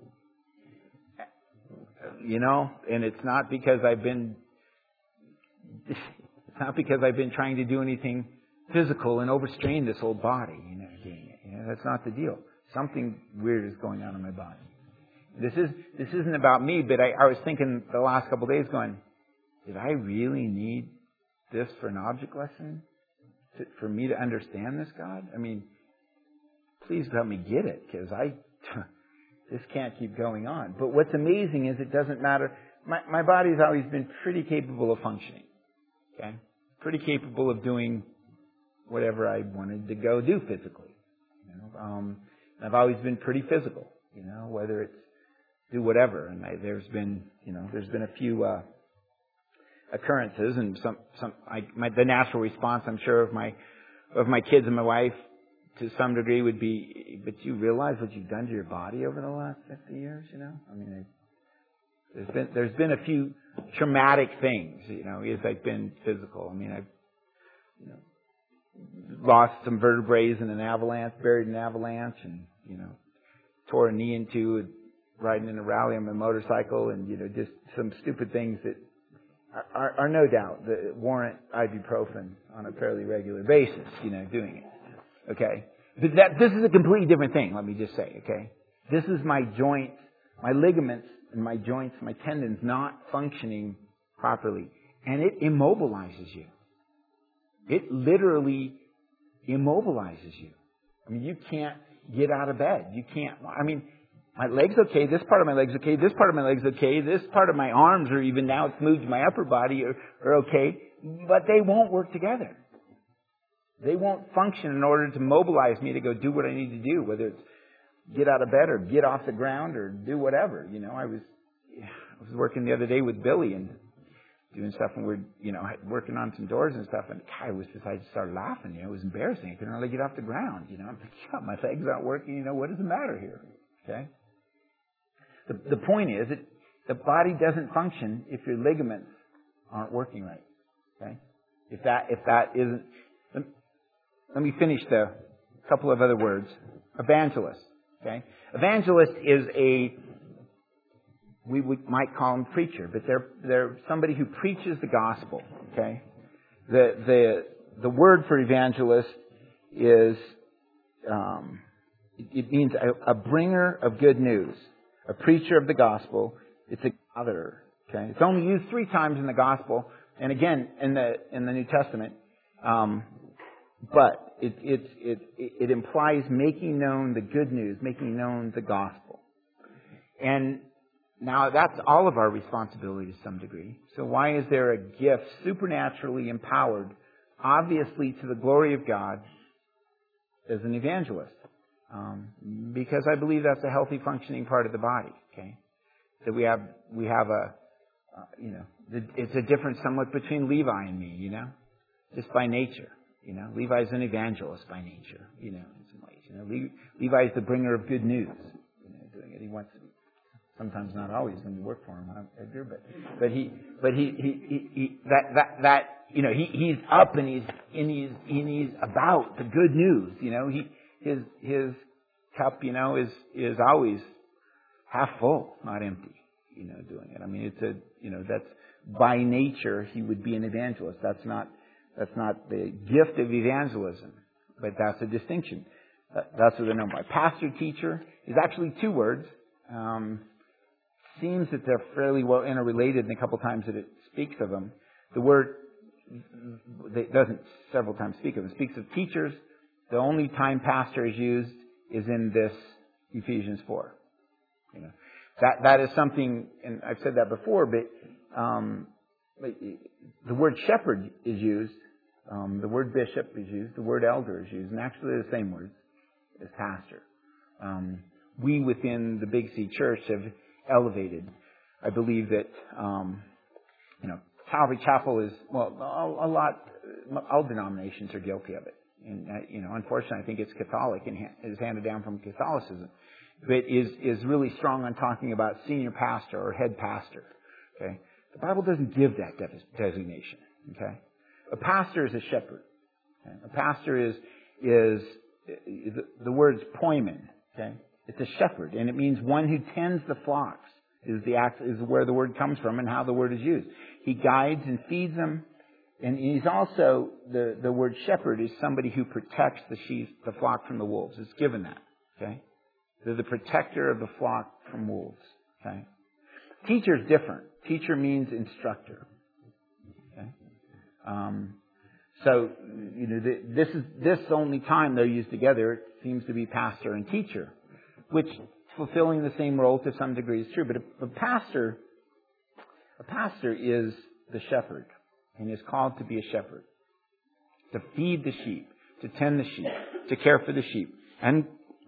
You know, and it's not because I've been it's not because I've been trying to do anything physical and overstrain this old body. You know, you know, that's not the deal. Something weird is going on in my body. This is this isn't about me, but I, I was thinking the last couple of days going, did I really need this for an object lesson? To, for me to understand this, God? I mean, please help me get it, because I this can't keep going on. But what's amazing is it doesn't matter. My, my body's always been pretty capable of functioning. Okay? Pretty capable of doing whatever I wanted to go do physically. You know? Um, I've always been pretty physical, you know, whether it's do whatever. And I, there's been, you know, there's been a few uh, occurrences, and some, some, I, my, the natural response, I'm sure, of my, of my kids and my wife, to some degree, would be, but you realize what you've done to your body over the last fifty years, you know? I mean, it, there's been, there's been a few traumatic things, you know, as I've been physical. I mean, I've, you know, lost some vertebrae in an avalanche, buried in an avalanche, and, you know, tore a knee in two riding in a rally on my motorcycle, and, you know, just some stupid things that are, are, are no doubt that warrant ibuprofen on a fairly regular basis, you know, doing it. Okay? But that, this is a completely different thing, let me just say, okay? This is my joints, my ligaments and my joints, my tendons not functioning properly. And it immobilizes you. It literally immobilizes you. I mean, you can't get out of bed. You can't, I mean, my leg's okay, this part of my leg's okay, this part of my leg's okay, this part of my arms, or even now it's moved to my upper body, are, are okay, but they won't work together. They won't function in order to mobilize me to go do what I need to do, whether it's get out of bed or get off the ground or do whatever. You know, I was I was working the other day with Billy and doing stuff, and we're, you know, working on some doors and stuff, and I was just, I just started laughing. You know, it was embarrassing. I couldn't really get off the ground. You know, I'm like, yeah, my legs aren't working. You know, what is the matter here? Okay. The the point is that the body doesn't function if your ligaments aren't working right. Okay. If that if that isn't, let, let me finish the couple of other words. Evangelist. Okay. Evangelist is a, we would, might call them preacher, but they're they're somebody who preaches the gospel. Okay. The the the word for evangelist is um, it, it means a, a bringer of good news, a preacher of the gospel. It's a gatherer. Okay. It's only used three times in the gospel, and again in the in the New Testament. Um, but it it it it implies making known the good news, making known the gospel, and now, that's all of our responsibility to some degree. So why is there a gift supernaturally empowered, obviously to the glory of God, as an evangelist? Um, because I believe that's a healthy functioning part of the body. Okay, that we have we have a uh, you know it's a difference somewhat between Levi and me. You know, just by nature. You know, Levi's an evangelist by nature. You know, in some ways. You know, Le- Levi's the bringer of good news. You know, doing it. He wants to be. Sometimes not always when you work for him, Edgar, but but he but he he, he, he that that that you know he he's up and he's and he's and he's about the good news. You know, he his his cup you know is is always half full, not empty. You know, doing it. I mean, it's a you know that's by nature he would be an evangelist. That's not that's not the gift of evangelism, but that's a distinction. That's what they're known by. Pastor, teacher is actually two words. Um, Seems that they're fairly well interrelated, and a couple times that it speaks of them. The word it doesn't several times speak of them. It speaks of teachers. The only time pastor is used is in this Ephesians four. You know, that that is something, and I've said that before, but um, the word shepherd is used. Um, the word bishop is used. The word elder is used, and actually they're the same words as pastor. Um, we within the Big C Church have elevated. I believe that, um, you know, Calvary Chapel is, well, a, a lot, all denominations are guilty of it. And, uh, you know, unfortunately, I think it's Catholic and ha- is handed down from Catholicism. But is, is really strong on talking about senior pastor or head pastor. Okay. The Bible doesn't give that de- designation. Okay. A pastor is a shepherd. Okay? A pastor is, is, the, the word's poimen. Okay. It's a shepherd, and it means one who tends the flocks is the act, is where the word comes from and how the word is used. He guides and feeds them, and he's also the the word shepherd is somebody who protects the sheep, the flock from the wolves. It's given that. Okay, they're the protector of the flock from wolves. Okay, teacher is different. Teacher means instructor. Okay, um, so you know the, this is this only time they're used together. It seems to be pastor and teacher. Which fulfilling the same role to some degree is true, but a, a pastor, a pastor is the shepherd, and is called to be a shepherd, to feed the sheep, to tend the sheep, to care for the sheep, and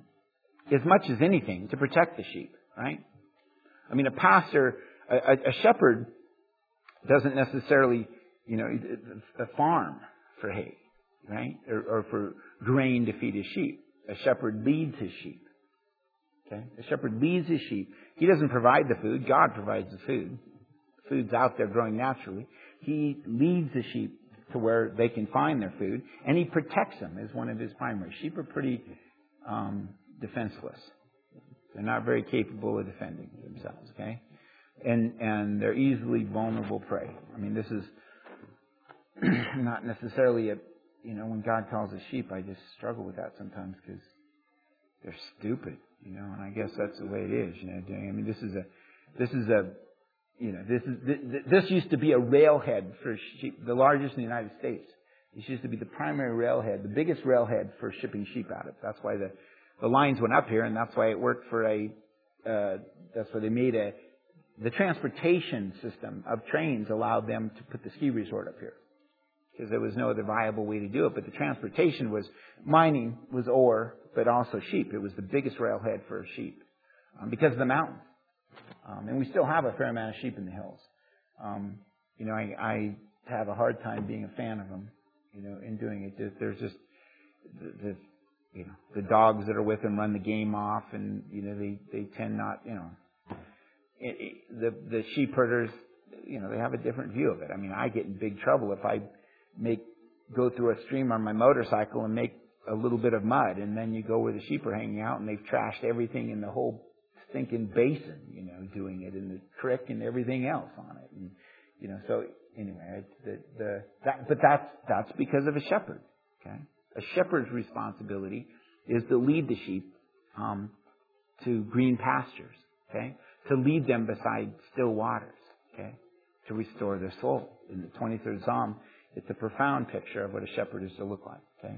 as much as anything, to protect the sheep. Right? I mean, a pastor, a, a shepherd, doesn't necessarily, you know, a farm for hay, right, or, or for grain to feed his sheep. A shepherd leads his sheep. Okay? The shepherd leads his sheep. He doesn't provide the food. God provides the food. The food's out there growing naturally. He leads the sheep to where they can find their food, and he protects them as one of his primary. Sheep are pretty um, defenseless. They're not very capable of defending themselves. Okay, and and they're easily vulnerable prey. I mean, this is not necessarily a you know when God calls us sheep, I just struggle with that sometimes because they're stupid. You know, and I guess that's the way it is. You know, I mean, this is a, this is a, you know, this is this, this used to be a railhead for sheep, the largest in the United States. This used to be the primary railhead, the biggest railhead for shipping sheep out of. That's why the, the lines went up here, and that's why it worked for a. Uh, that's why they made a. The transportation system of trains allowed them to put the ski resort up here. because there was no other viable way to do it. But the transportation was, mining was ore, but also sheep. It was the biggest railhead for sheep um, because of the mountains. Um, and we still have a fair amount of sheep in the hills. Um, you know, I, I have a hard time being a fan of them, you know, in doing it. There's just the, the you know, the dogs that are with them run the game off, and, you know, they, they tend not, you know, it, it, the, the sheep herders, you know, they have a different view of it. I mean, I get in big trouble if I make, go through a stream on my motorcycle and make a little bit of mud, and then you go where the sheep are hanging out and they've trashed everything in the whole stinking basin, you know, doing it in the creek and everything else on it. And, you know, so anyway, the, the, that, but that's, that's because of a shepherd, okay? A shepherd's responsibility is to lead the sheep um, to green pastures, okay? To lead them beside still waters, okay? To restore their soul. In the twenty-third Psalm, it's a profound picture of what a shepherd is to look like, okay?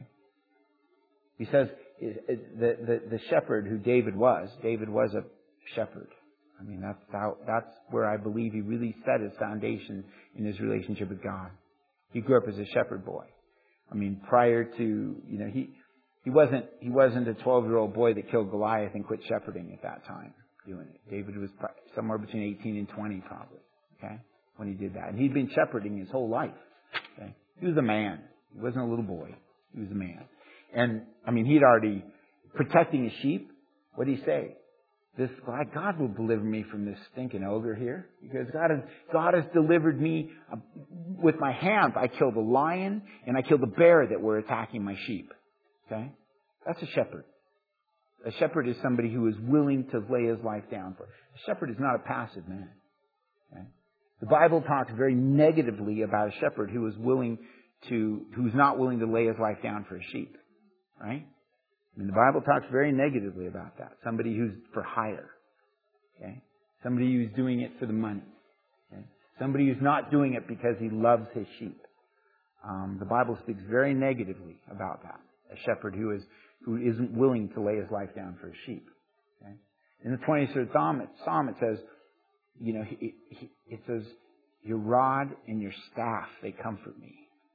He says it, it, the, the, the shepherd who David was, David was a shepherd. I mean, that's how, that's where I believe he really set his foundation in his relationship with God. He grew up as a shepherd boy. I mean, prior to, you know, he he wasn't he wasn't a twelve-year-old boy that killed Goliath and quit shepherding at that time doing it. David was somewhere between eighteen and twenty probably, okay, when he did that. And he'd been shepherding his whole life, okay. He was a man. He wasn't a little boy. He was a man. And, I mean, he'd already, protecting his sheep, what did he say? This, God will deliver me from this stinking ogre here, because God has, God has delivered me uh, with my hands. I killed a lion and I killed a bear that were attacking my sheep. Okay? That's a shepherd. A shepherd is somebody who is willing to lay his life down for it. A shepherd is not a passive man. Okay? The Bible talks very negatively about a shepherd who is willing to, who's not willing to lay his life down for his sheep. Right? I mean, the Bible talks very negatively about that. Somebody who's for hire. Okay? Somebody who's doing it for the money. Okay? Somebody who's not doing it because he loves his sheep. Um, the Bible speaks very negatively about that. A shepherd who is who isn't willing to lay his life down for his sheep. Okay? In the twenty-third Psalm, it, Psalm, it says, you know, it, it, it says, your rod and your staff, they comfort me.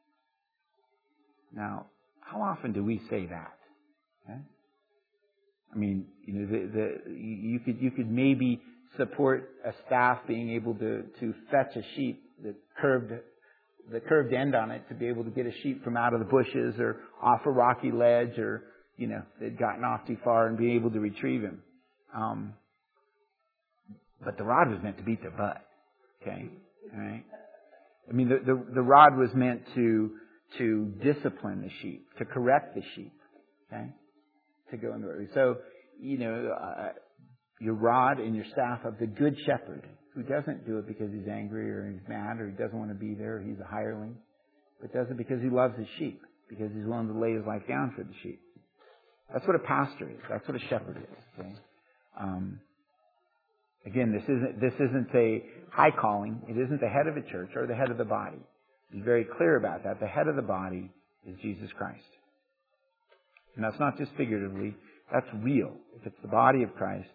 Now, how often do we say that? Okay? I mean, you know, the, the, you could you could maybe support a staff being able to, to fetch a sheep, the curved the curved end on it, to be able to get a sheep from out of the bushes or off a rocky ledge, or, you know, they'd gotten off too far, and be able to retrieve him. Um, but the rod was meant to beat their butt. Okay, all right. I mean, the the, the rod was meant to to discipline the sheep, to correct the sheep. Okay. To go in the way. So, you know, uh, your rod and your staff of the good shepherd, who doesn't do it because he's angry or he's mad or he doesn't want to be there, or he's a hireling, but does it because he loves his sheep, because he's willing to lay his life down for the sheep. That's what a pastor is. That's what a shepherd is. Okay? Um, again, this isn't this isn't a high calling. It isn't the head of a church or the head of the body. He's very clear about that. The head of the body is Jesus Christ. And that's not just figuratively, that's real. If it's the body of Christ,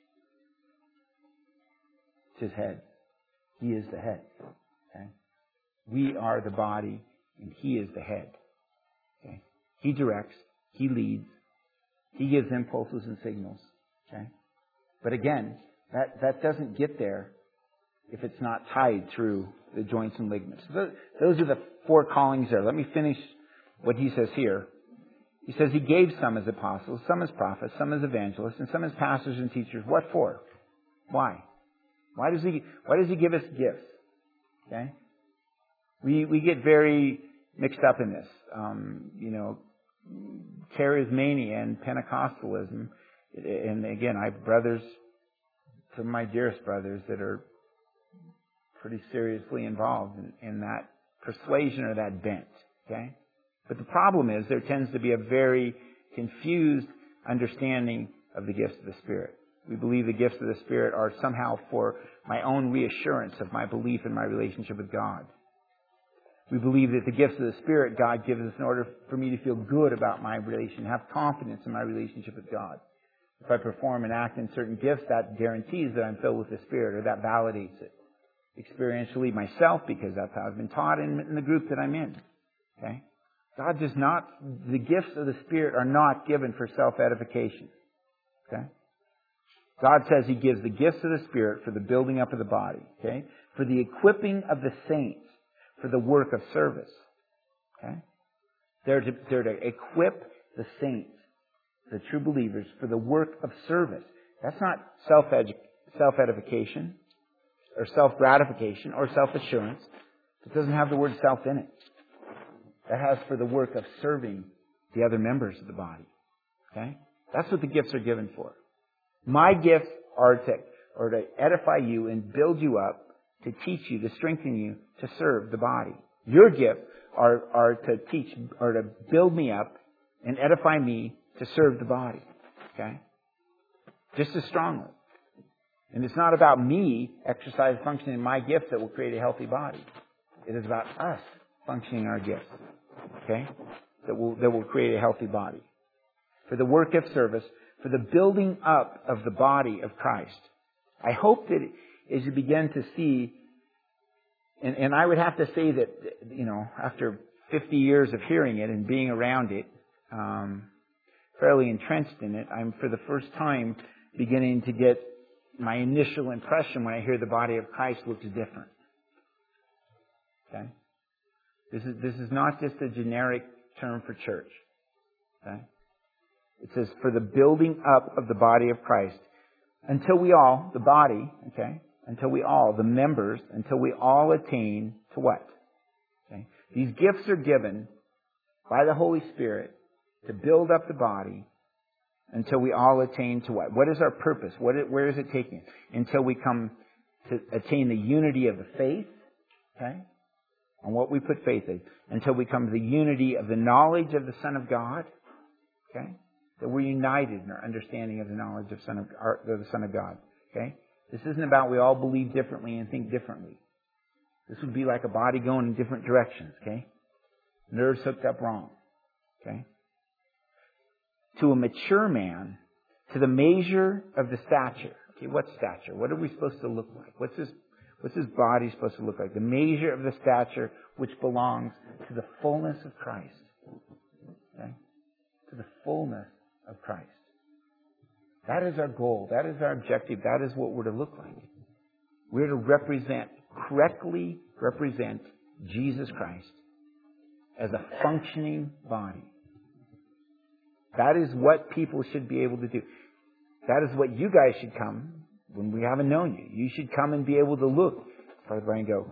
it's His head. He is the head. Okay? We are the body, and He is the head. Okay? He directs, He leads, He gives impulses and signals. Okay? But again, that, that doesn't get there if it's not tied through the joints and ligaments. So those are the four callings there. Let me finish what he says here. He says he gave some as apostles, some as prophets, some as evangelists, and some as pastors and teachers. What for? Why? Why does he, why does he give us gifts? Okay? We, we get very mixed up in this. Um, you know, charismania and Pentecostalism. And again, I have brothers, some of my dearest brothers, that are pretty seriously involved in, in that persuasion or that bent. Okay? But the problem is there tends to be a very confused understanding of the gifts of the Spirit. We believe the gifts of the Spirit are somehow for my own reassurance of my belief in my relationship with God. We believe that the gifts of the Spirit God gives us in order for me to feel good about my relation, have confidence in my relationship with God. If I perform and act in certain gifts, that guarantees that I'm filled with the Spirit, or that validates it. Experientially myself, because that's how I've been taught in, in the group that I'm in. Okay? God does not, the gifts of the Spirit are not given for self-edification. Okay? God says He gives the gifts of the Spirit for the building up of the body. Okay? For the equipping of the saints, for the work of service. Okay? They're to, they're to equip the saints, the true believers, for the work of service. That's not self-edu- self-edification or self-gratification or self-assurance. It doesn't have the word self in it. That has for the work of serving the other members of the body. Okay? That's what the gifts are given for. My gifts are to, are to edify you and build you up, to teach you, to strengthen you, to serve the body. Your gifts are, are to teach, or to build me up and edify me to serve the body. Okay? Just as strongly. And it's not about me exercising functioning in my gifts that will create a healthy body. It is about us functioning our gifts. Okay? That will, that will create a healthy body. For the work of service, for the building up of the body of Christ. I hope that as you begin to see, and, and I would have to say that, you know, after fifty years of hearing it and being around it, um, fairly entrenched in it, I'm for the first time beginning to get my initial impression when I hear the body of Christ looks different. Okay? This is, this is not just a generic term for church. Okay? It says, for the building up of the body of Christ, until we all, the body, okay, until we all, the members, until we all attain to what? Okay? These gifts are given by the Holy Spirit to build up the body until we all attain to what? What is our purpose? What? Where is it taking? Until we come to attain the unity of the faith, okay? On what we put faith in. Until we come to the unity of the knowledge of the Son of God, okay? That we're united in our understanding of the knowledge of, Son of, of the Son of God, okay? This isn't about we all believe differently and think differently. This would be like a body going in different directions, okay? Nerves hooked up wrong, okay? To a mature man, to the measure of the stature. Okay, what stature? What are we supposed to look like? What's this, what's this body supposed to look like? The measure of the stature which belongs to the fullness of Christ. Okay? To the fullness of Christ. That is our goal. That is our objective. That is what we're to look like. We're to represent, correctly represent Jesus Christ as a functioning body. That is what people should be able to do. That is what you guys should come when we haven't known you. You should come and be able to look further and go,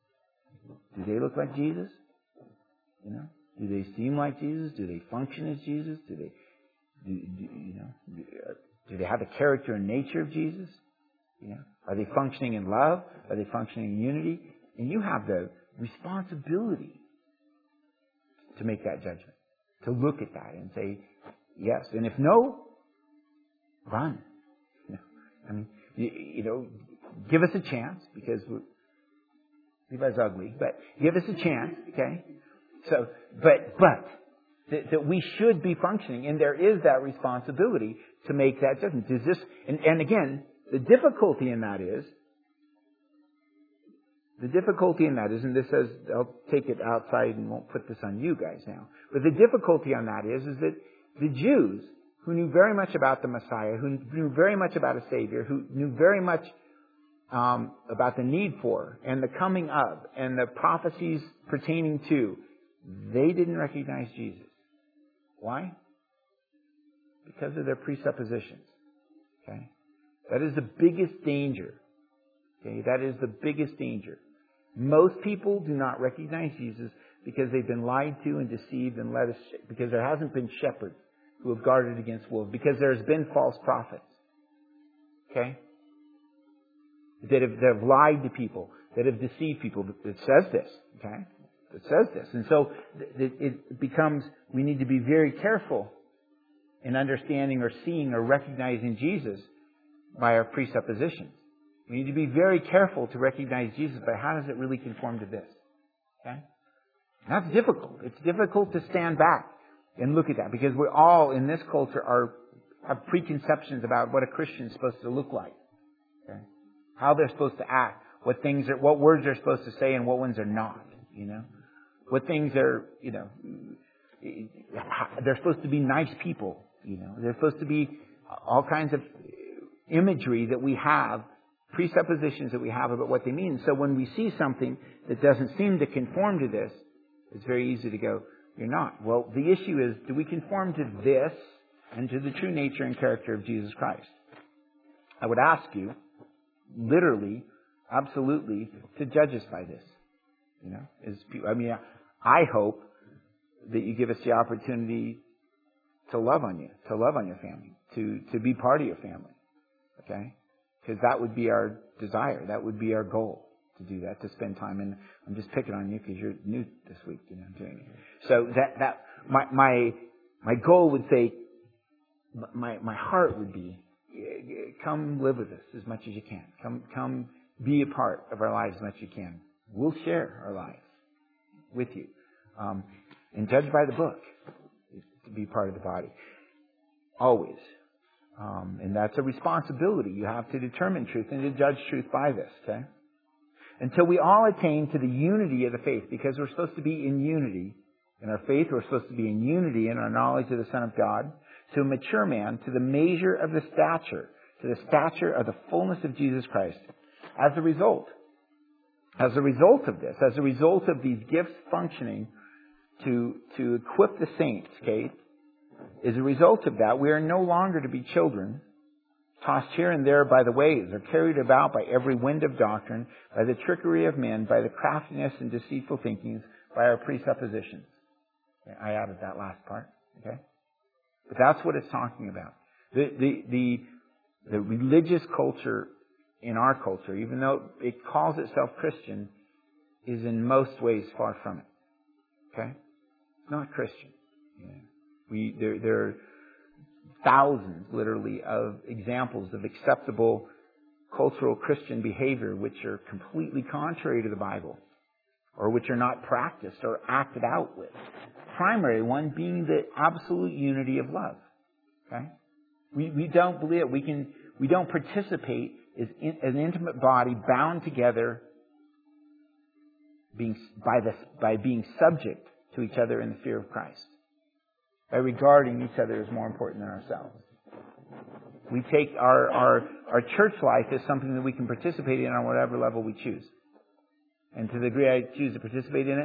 do they look like Jesus? You know, do they seem like Jesus? Do they function as Jesus? Do they, do, do, you know, do, uh, do they have the character and nature of Jesus? You know, are they functioning in love? Are they functioning in unity? And you have the responsibility to make that judgment, to look at that and say, yes. And if no, run. You know, I mean, you, you know, give us a chance because we're, Levi's ugly, but give us a chance, okay? So, but, but, that, that we should be functioning, and there is that responsibility to make that judgment. Does this, and, and again, the difficulty in that is, the difficulty in that is, and this says, I'll take it outside and won't put this on you guys now, but the difficulty on that is, is that the Jews, who knew very much about the Messiah, who knew very much about a Savior, who knew very much um, about the need for, and the coming of, and the prophecies pertaining to, they didn't recognize Jesus. Why? Because of their presuppositions. Okay? That is the biggest danger. Okay? That is the biggest danger. Most people do not recognize Jesus because they've been lied to and deceived and led astray, because there hasn't been shepherds who have guarded against wolves, because there's been false prophets. Okay? That have, that have lied to people, that have deceived people. It says this. Okay? It says this. And so it, it becomes, we need to be very careful in understanding or seeing or recognizing Jesus by our presuppositions. We need to be very careful to recognize Jesus, but how does it really conform to this? Okay? That's difficult. It's difficult to stand back and look at that, because we all in this culture are have preconceptions about what a Christian is supposed to look like. Okay? How they're supposed to act, what things are, what words they're supposed to say, and what ones are not. You know, what things are, you know, they're supposed to be nice people, you know. They're supposed to be all kinds of imagery that we have, presuppositions that we have about what they mean. So when we see something that doesn't seem to conform to this, it's very easy to go, you're not. Well, the issue is, do we conform to this and to the true nature and character of Jesus Christ? I would ask you, literally, absolutely, to judge us by this. You know, is, I mean, I hope that you give us the opportunity to love on you, to love on your family, to, to be part of your family. Okay? Because that would be our desire. That would be our goal, to do that, to spend time. And I'm just picking on you because you're new this week, you know, doing it. So that, that, my, my, my goal would say, my, my heart would be, come live with us as much as you can. Come, come be a part of our lives as much as you can. We'll share our lives with you. Um, and judge by the book, to be part of the body. Always. Um, and that's a responsibility. You have to determine truth and to judge truth by this, okay? Until we all attain to the unity of the faith, because we're supposed to be in unity in our faith. We're supposed to be in unity in our knowledge of the Son of God, to a mature man, to the measure of the stature, to the stature of the fullness of Jesus Christ. As a result, as a result of this, as a result of these gifts functioning to, to equip the saints, okay, as a result of that, we are no longer to be children, tossed here and there by the waves, or carried about by every wind of doctrine, by the trickery of men, by the craftiness and deceitful thinkings, by our presuppositions. Okay, I added that last part, okay? But that's what it's talking about. The, the, the, the religious culture in our culture, even though it calls itself Christian, is in most ways far from it. Okay? It's not Christian. Yeah. We, there, there are thousands, literally, of examples of acceptable cultural Christian behavior which are completely contrary to the Bible, or which are not practiced or acted out with. Primary one being the absolute unity of love. Okay? We, we don't believe it. We can, we don't participate as in, an intimate body bound together being, by, the, by being subject to each other in the fear of Christ. By regarding each other as more important than ourselves. We take our, our, our church life as something that we can participate in on whatever level we choose. And to the degree I choose to participate in it,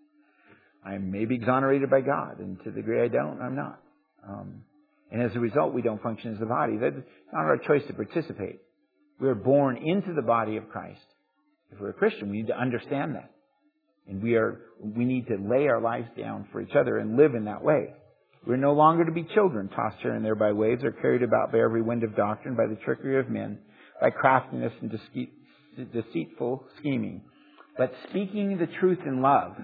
I may be exonerated by God. And to the degree I don't, I'm not. Um, and as a result, we don't function as a body. That's not our choice to participate. We are born into the body of Christ. If we're a Christian, we need to understand that. And we are, we need to lay our lives down for each other and live in that way. We're no longer to be children, tossed here and there by waves, or carried about by every wind of doctrine, by the trickery of men, by craftiness and deceitful scheming, but speaking the truth in love.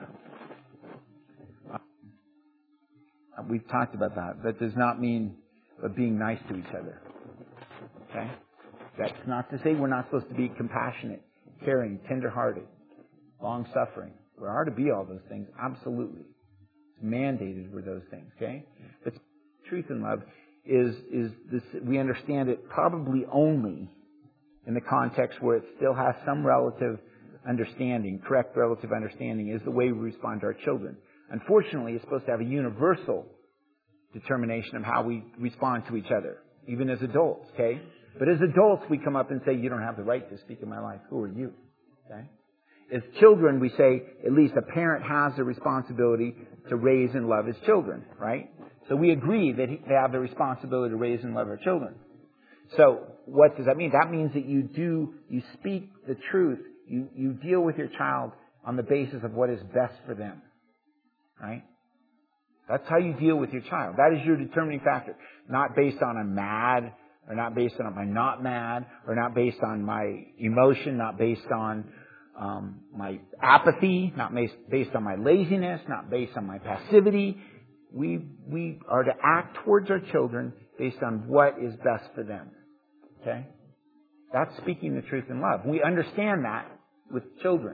We've talked about that. That does not mean being nice to each other. Okay? That's not to say we're not supposed to be compassionate, caring, tender-hearted, long-suffering. We are to be all those things, absolutely. Mandated were those things, okay? But truth and love is is this. We understand it probably only in the context where it still has some relative understanding, correct relative understanding, is the way we respond to our children. Unfortunately, it's supposed to have a universal determination of how we respond to each other, even as adults, okay? But as adults, we come up and say, "You don't have the right to speak in my life. Who are you?" Okay? As children, we say, at least a parent has the responsibility to raise and love his children, right? So we agree that they have the responsibility to raise and love our children. So what does that mean? That means that you do, you speak the truth. You, you deal with your child on the basis of what is best for them, right? That's how you deal with your child. That is your determining factor. Not based on I'm mad, or not based on I'm not mad, or not based on my emotion, not based on Um, my apathy, not based on my laziness, not based on my passivity. We we are to act towards our children based on what is best for them. Okay? That's speaking the truth in love. We understand that with children.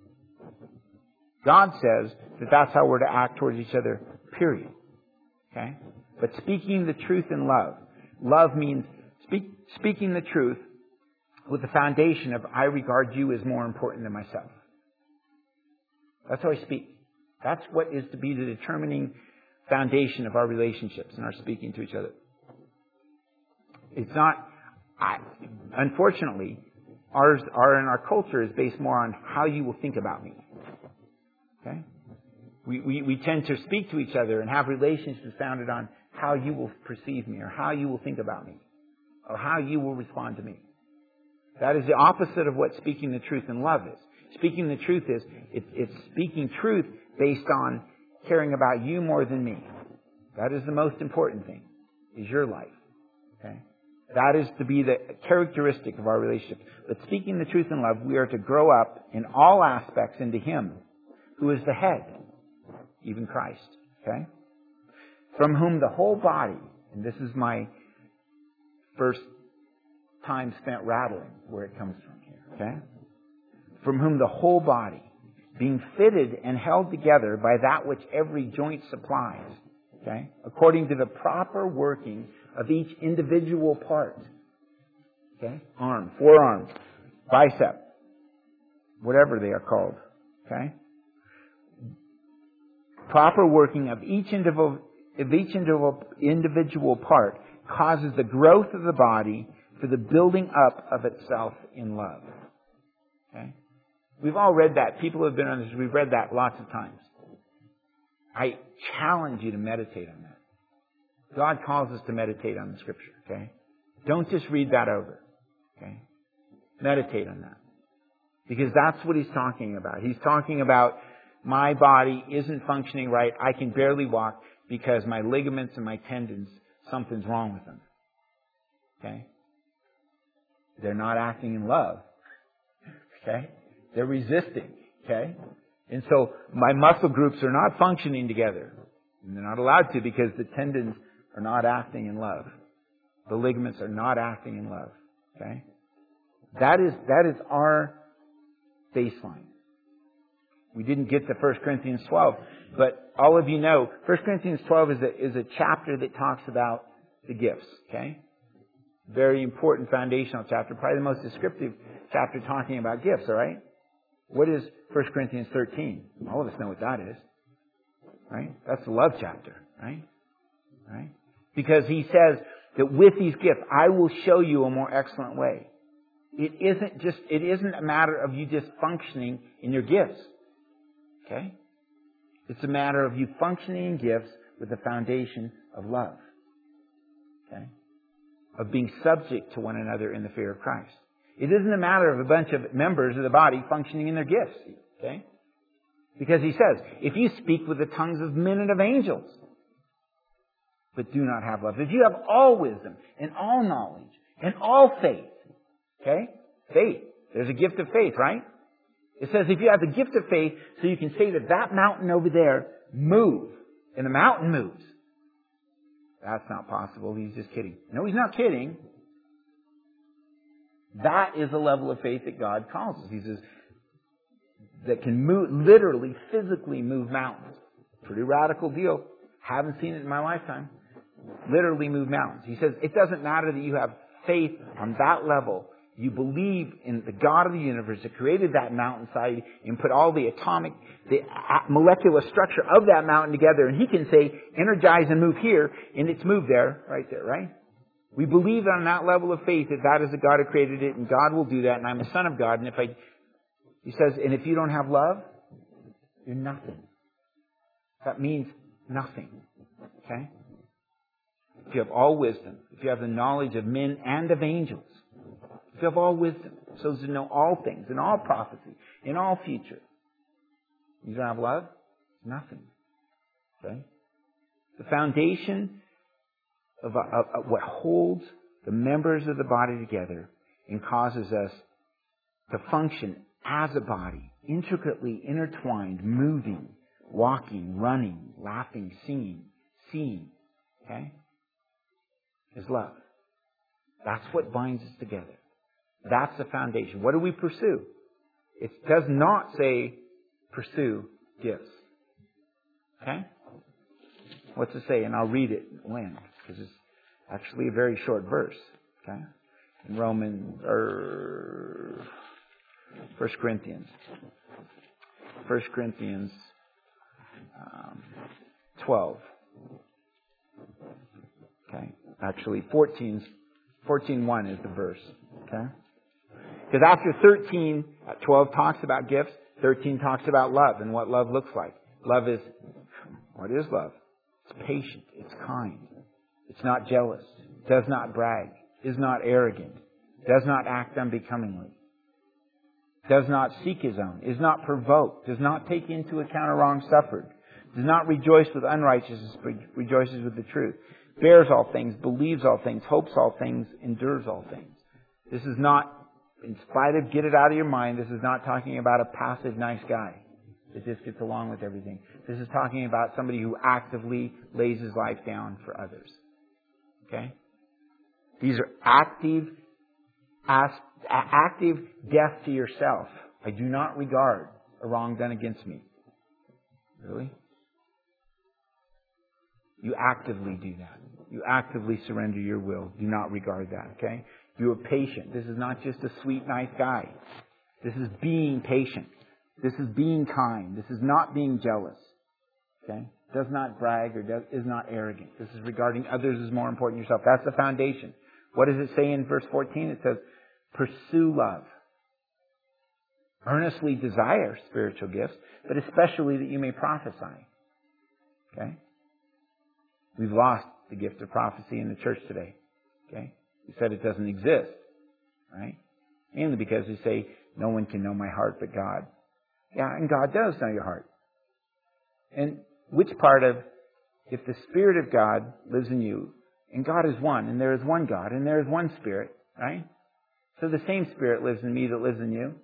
God says that that's how we're to act towards each other, period. Okay? But speaking the truth in love. Love means speak, speaking the truth with the foundation of I regard you as more important than myself. That's how I speak. That's what is to be the determining foundation of our relationships and our speaking to each other. It's not, I, unfortunately, ours, our, and our culture is based more on how you will think about me. Okay? We, we, we tend to speak to each other and have relationships founded on how you will perceive me or how you will think about me or how you will respond to me. That is the opposite of what speaking the truth in love is. Speaking the truth is, it, it's speaking truth based on caring about you more than me. That is the most important thing, is your life. Okay? That is to be the characteristic of our relationship. But speaking the truth in love, we are to grow up in all aspects into Him, who is the head, even Christ. Okay? From whom the whole body, and this is my first time spent rattling where it comes from here. Okay? From whom the whole body, being fitted and held together by that which every joint supplies, okay, according to the proper working of each individual part. Okay? Arm, forearm, bicep, whatever they are called. Okay? Proper working of each individual, of each individual, individual part causes the growth of the body for the building up of itself in love. Okay? We've all read that. People have been on this. We've read that lots of times. I challenge you to meditate on that. God calls us to meditate on the Scripture. Okay? Don't just read that over. Okay? Meditate on that. Because that's what He's talking about. He's talking about my body isn't functioning right. I can barely walk because my ligaments and my tendons, something's wrong with them. Okay? They're not acting in love. Okay? They're resisting. Okay? And so my muscle groups are not functioning together. And they're not allowed to because the tendons are not acting in love. The ligaments are not acting in love. Okay? That is, that is our baseline. We didn't get to First Corinthians twelve, but all of you know First Corinthians twelve is a, is a chapter that talks about the gifts. Okay? Very important foundational chapter, probably the most descriptive chapter talking about gifts, all right? What is First Corinthians thirteen? All of us know what that is. Right? That's the love chapter, right? Right? Because he says that with these gifts, I will show you a more excellent way. It isn't just, it isn't a matter of you just functioning in your gifts. Okay? It's a matter of you functioning in gifts with the foundation of love. Okay? Of being subject to one another in the fear of Christ. It isn't a matter of a bunch of members of the body functioning in their gifts. Okay? Because he says, if you speak with the tongues of men and of angels, but do not have love. If you have all wisdom and all knowledge and all faith. Okay? Faith. There's a gift of faith, right? It says if you have the gift of faith, so you can say that that mountain over there, move. And the mountain moves. That's not possible. He's just kidding. No, he's not kidding. That is a level of faith that God calls us. He says, that can move, literally, physically move mountains. Pretty radical deal. Haven't seen it in my lifetime. Literally move mountains. He says, it doesn't matter that you have faith on that level. You believe in the God of the universe that created that mountainside and put all the atomic, the molecular structure of that mountain together. And He can say, energize and move here, and it's moved there, right there, right? We believe on that level of faith that that is the God who created it, and God will do that, and I'm a son of God. And if I, He says, and if you don't have love, you're nothing. That means nothing. Okay? If you have all wisdom, if you have the knowledge of men and of angels, if you have all wisdom, so as to know all things, in all prophecy, in all future, you don't have love, nothing. Okay? The foundation of, of, of what holds the members of the body together and causes us to function as a body, intricately intertwined, moving, walking, running, laughing, singing, seeing, okay, is love. That's what binds us together. That's the foundation. What do we pursue? It does not say pursue gifts. Okay? What's it say? And I'll read it when, because it's actually a very short verse. Okay? In Romans, or First Corinthians. First Corinthians um, twelve. Okay. Actually, fourteen, fourteen one is the verse. Okay. Because after thirteen, twelve talks about gifts, thirteen talks about love and what love looks like. Love is, what is love? It's patient. It's kind. It's not jealous. Does not brag. Is not arrogant. Does not act unbecomingly. Does not seek his own. Is not provoked. Does not take into account a wrong suffered. Does not rejoice with unrighteousness, but rejoices with the truth. Bears all things. Believes all things. Hopes all things. Endures all things. This is not, in spite of get it out of your mind, this is not talking about a passive nice guy that just gets along with everything. This is talking about somebody who actively lays his life down for others. Okay? These are active, active death to yourself. I do not regard a wrong done against me. Really? You actively do that. You actively surrender your will. Do not regard that. Okay? You are patient. This is not just a sweet, nice guy. This is being patient. This is being kind. This is not being jealous. Okay? Does not brag or does, is not arrogant. This is regarding others as more important than yourself. That's the foundation. What does it say in verse fourteen? It says, pursue love. Earnestly desire spiritual gifts, but especially that you may prophesy. Okay? We've lost the gift of prophecy in the church today. Okay? We said it doesn't exist. Right? Mainly because we say, no one can know my heart but God. Yeah, and God does know your heart. And which part of, if the Spirit of God lives in you, and God is one, and there is one God, and there is one Spirit, right? So the same Spirit lives in me that lives in you.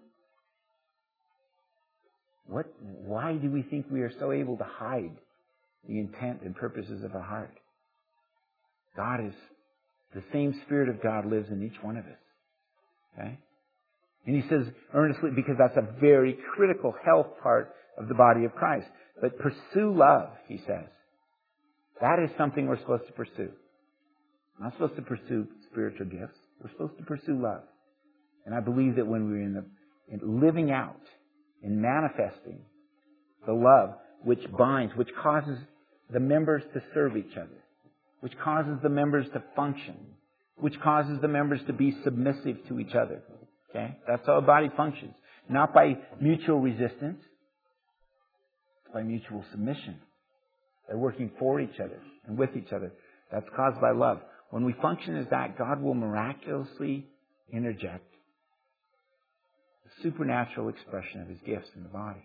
What? Why do we think we are so able to hide the intent and purposes of our heart? God is, the same Spirit of God lives in each one of us. Okay? And he says earnestly, because that's a very critical health part of the body of Christ. But pursue love, he says. That is something we're supposed to pursue. We're not supposed to pursue spiritual gifts. We're supposed to pursue love. And I believe that when we're in the in living out and manifesting the love which binds, which causes the members to serve each other, which causes the members to function, which causes the members to be submissive to each other. Okay? That's how a body functions. Not by mutual resistance, by mutual submission. By working for each other and with each other. That's caused by love. When we function as that, God will miraculously interject the supernatural expression of His gifts in the body.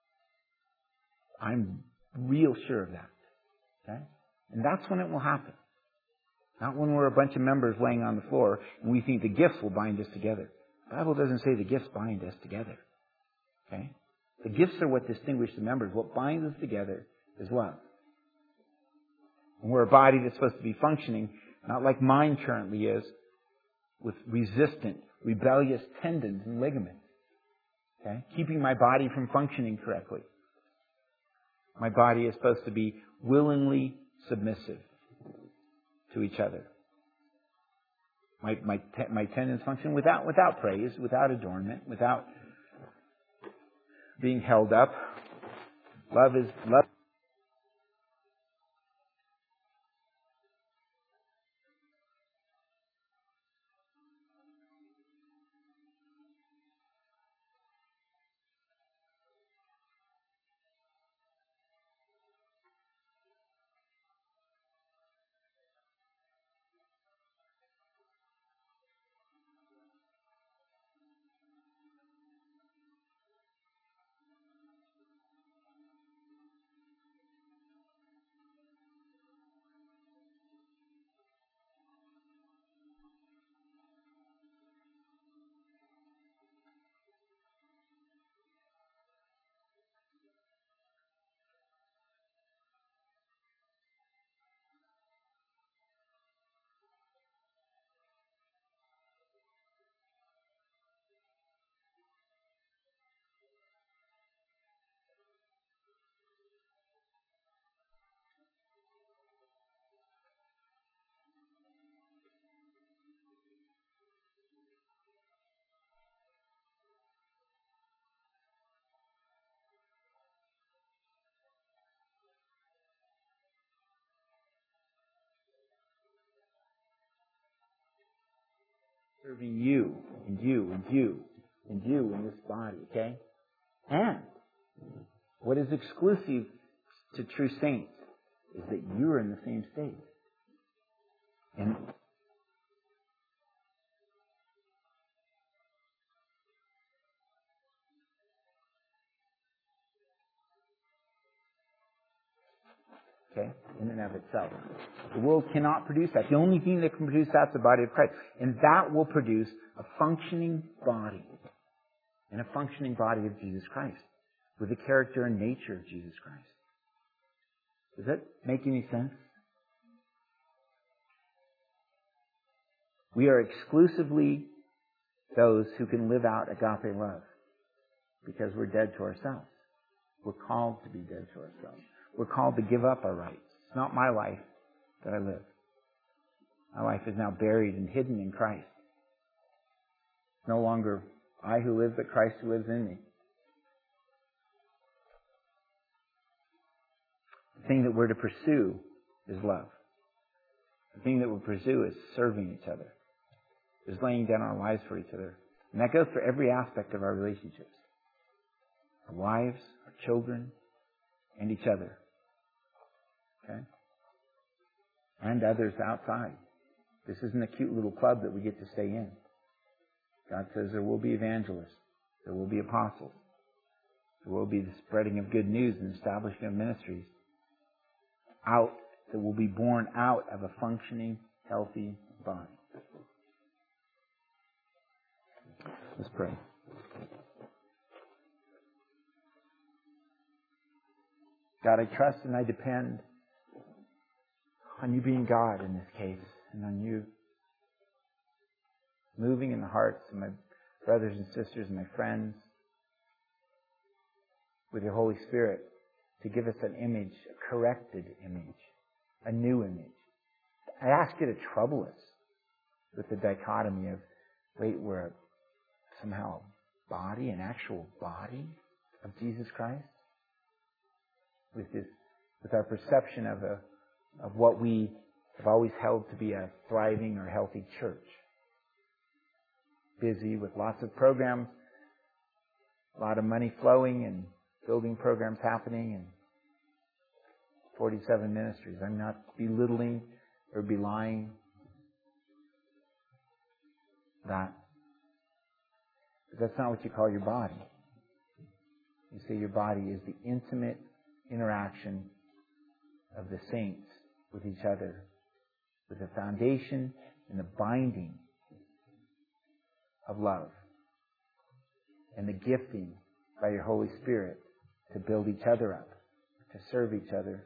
I'm real sure of that. Okay? And that's when it will happen. Not when we're a bunch of members laying on the floor and we think the gifts will bind us together. The Bible doesn't say the gifts bind us together. Okay? The gifts are what distinguish the members. What binds us together is love. And we're a body that's supposed to be functioning, not like mine currently is, with resistant, rebellious tendons and ligaments. Okay? Keeping my body from functioning correctly. My body is supposed to be willingly submissive to each other. My my te- my tendons function without without praise, without adornment, without being held up. Love is love. serving you, and you, and you, and you in this body, okay? And what is exclusive to true saints is that you're in the same state. And okay, in and of itself. The world cannot produce that. The only thing that can produce that is the body of Christ. And that will produce a functioning body. And a functioning body of Jesus Christ. With the character and nature of Jesus Christ. Does that make any sense? We are exclusively those who can live out agape love. Because we're dead to ourselves. We're called to be dead to ourselves. We're called to give up our rights. It's not my life that I live. My life is now buried and hidden in Christ. It's no longer I who live, but Christ who lives in me. The thing that we're to pursue is love. The thing that we'll pursue is serving each other. Is laying down our lives for each other. And that goes for every aspect of our relationships. Our wives, our children, and each other. Okay? And others outside. This isn't a cute little club that we get to stay in. God says there will be evangelists. There will be apostles. There will be the spreading of good news and establishing of ministries out that will be born out of a functioning, healthy body. Let's pray. God, I trust and I depend on you being God in this case, and on you moving in the hearts of my brothers and sisters and my friends with your Holy Spirit to give us an image, a corrected image, a new image. I ask you to trouble us with the dichotomy of, wait, we're a, somehow a body, an actual body of Jesus Christ? With this, with our perception of a, of what we have always held to be a thriving or healthy church. Busy with lots of programs, a lot of money flowing and building programs happening and forty-seven ministries. I'm not belittling or belying that. But that's not what you call your body. You say your body is the intimate interaction of the saints with each other, with the foundation and the binding of love, and the gifting by your Holy Spirit to build each other up, to serve each other.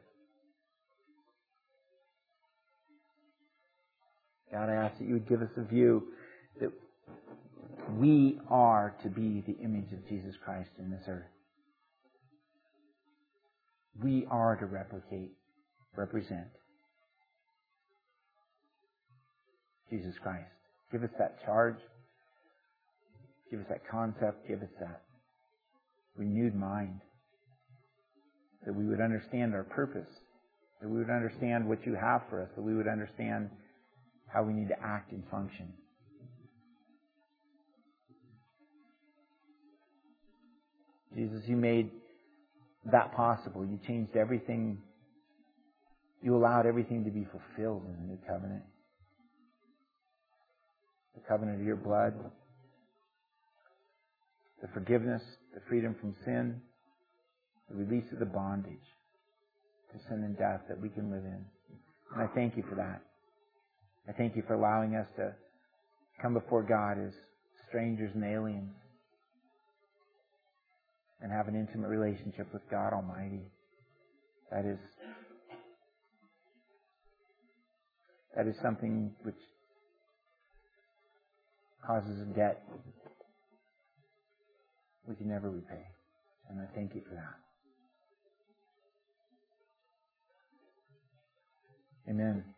God, I ask that you would give us a view that we are to be the image of Jesus Christ in this earth. We are to replicate, represent Jesus Christ. Give us that charge. Give us that concept. Give us that renewed mind. That we would understand our purpose. That we would understand what you have for us. That we would understand how we need to act and function. Jesus, you made that possible. You changed everything. You allowed everything to be fulfilled in the new covenant. The covenant of your blood. The forgiveness, the freedom from sin, the release of the bondage to sin and death that we can live in. And I thank you for that. I thank you for allowing us to come before God as strangers and aliens and have an intimate relationship with God Almighty. That is, that is something which causes a debt we can never repay. And I thank you for that. Amen.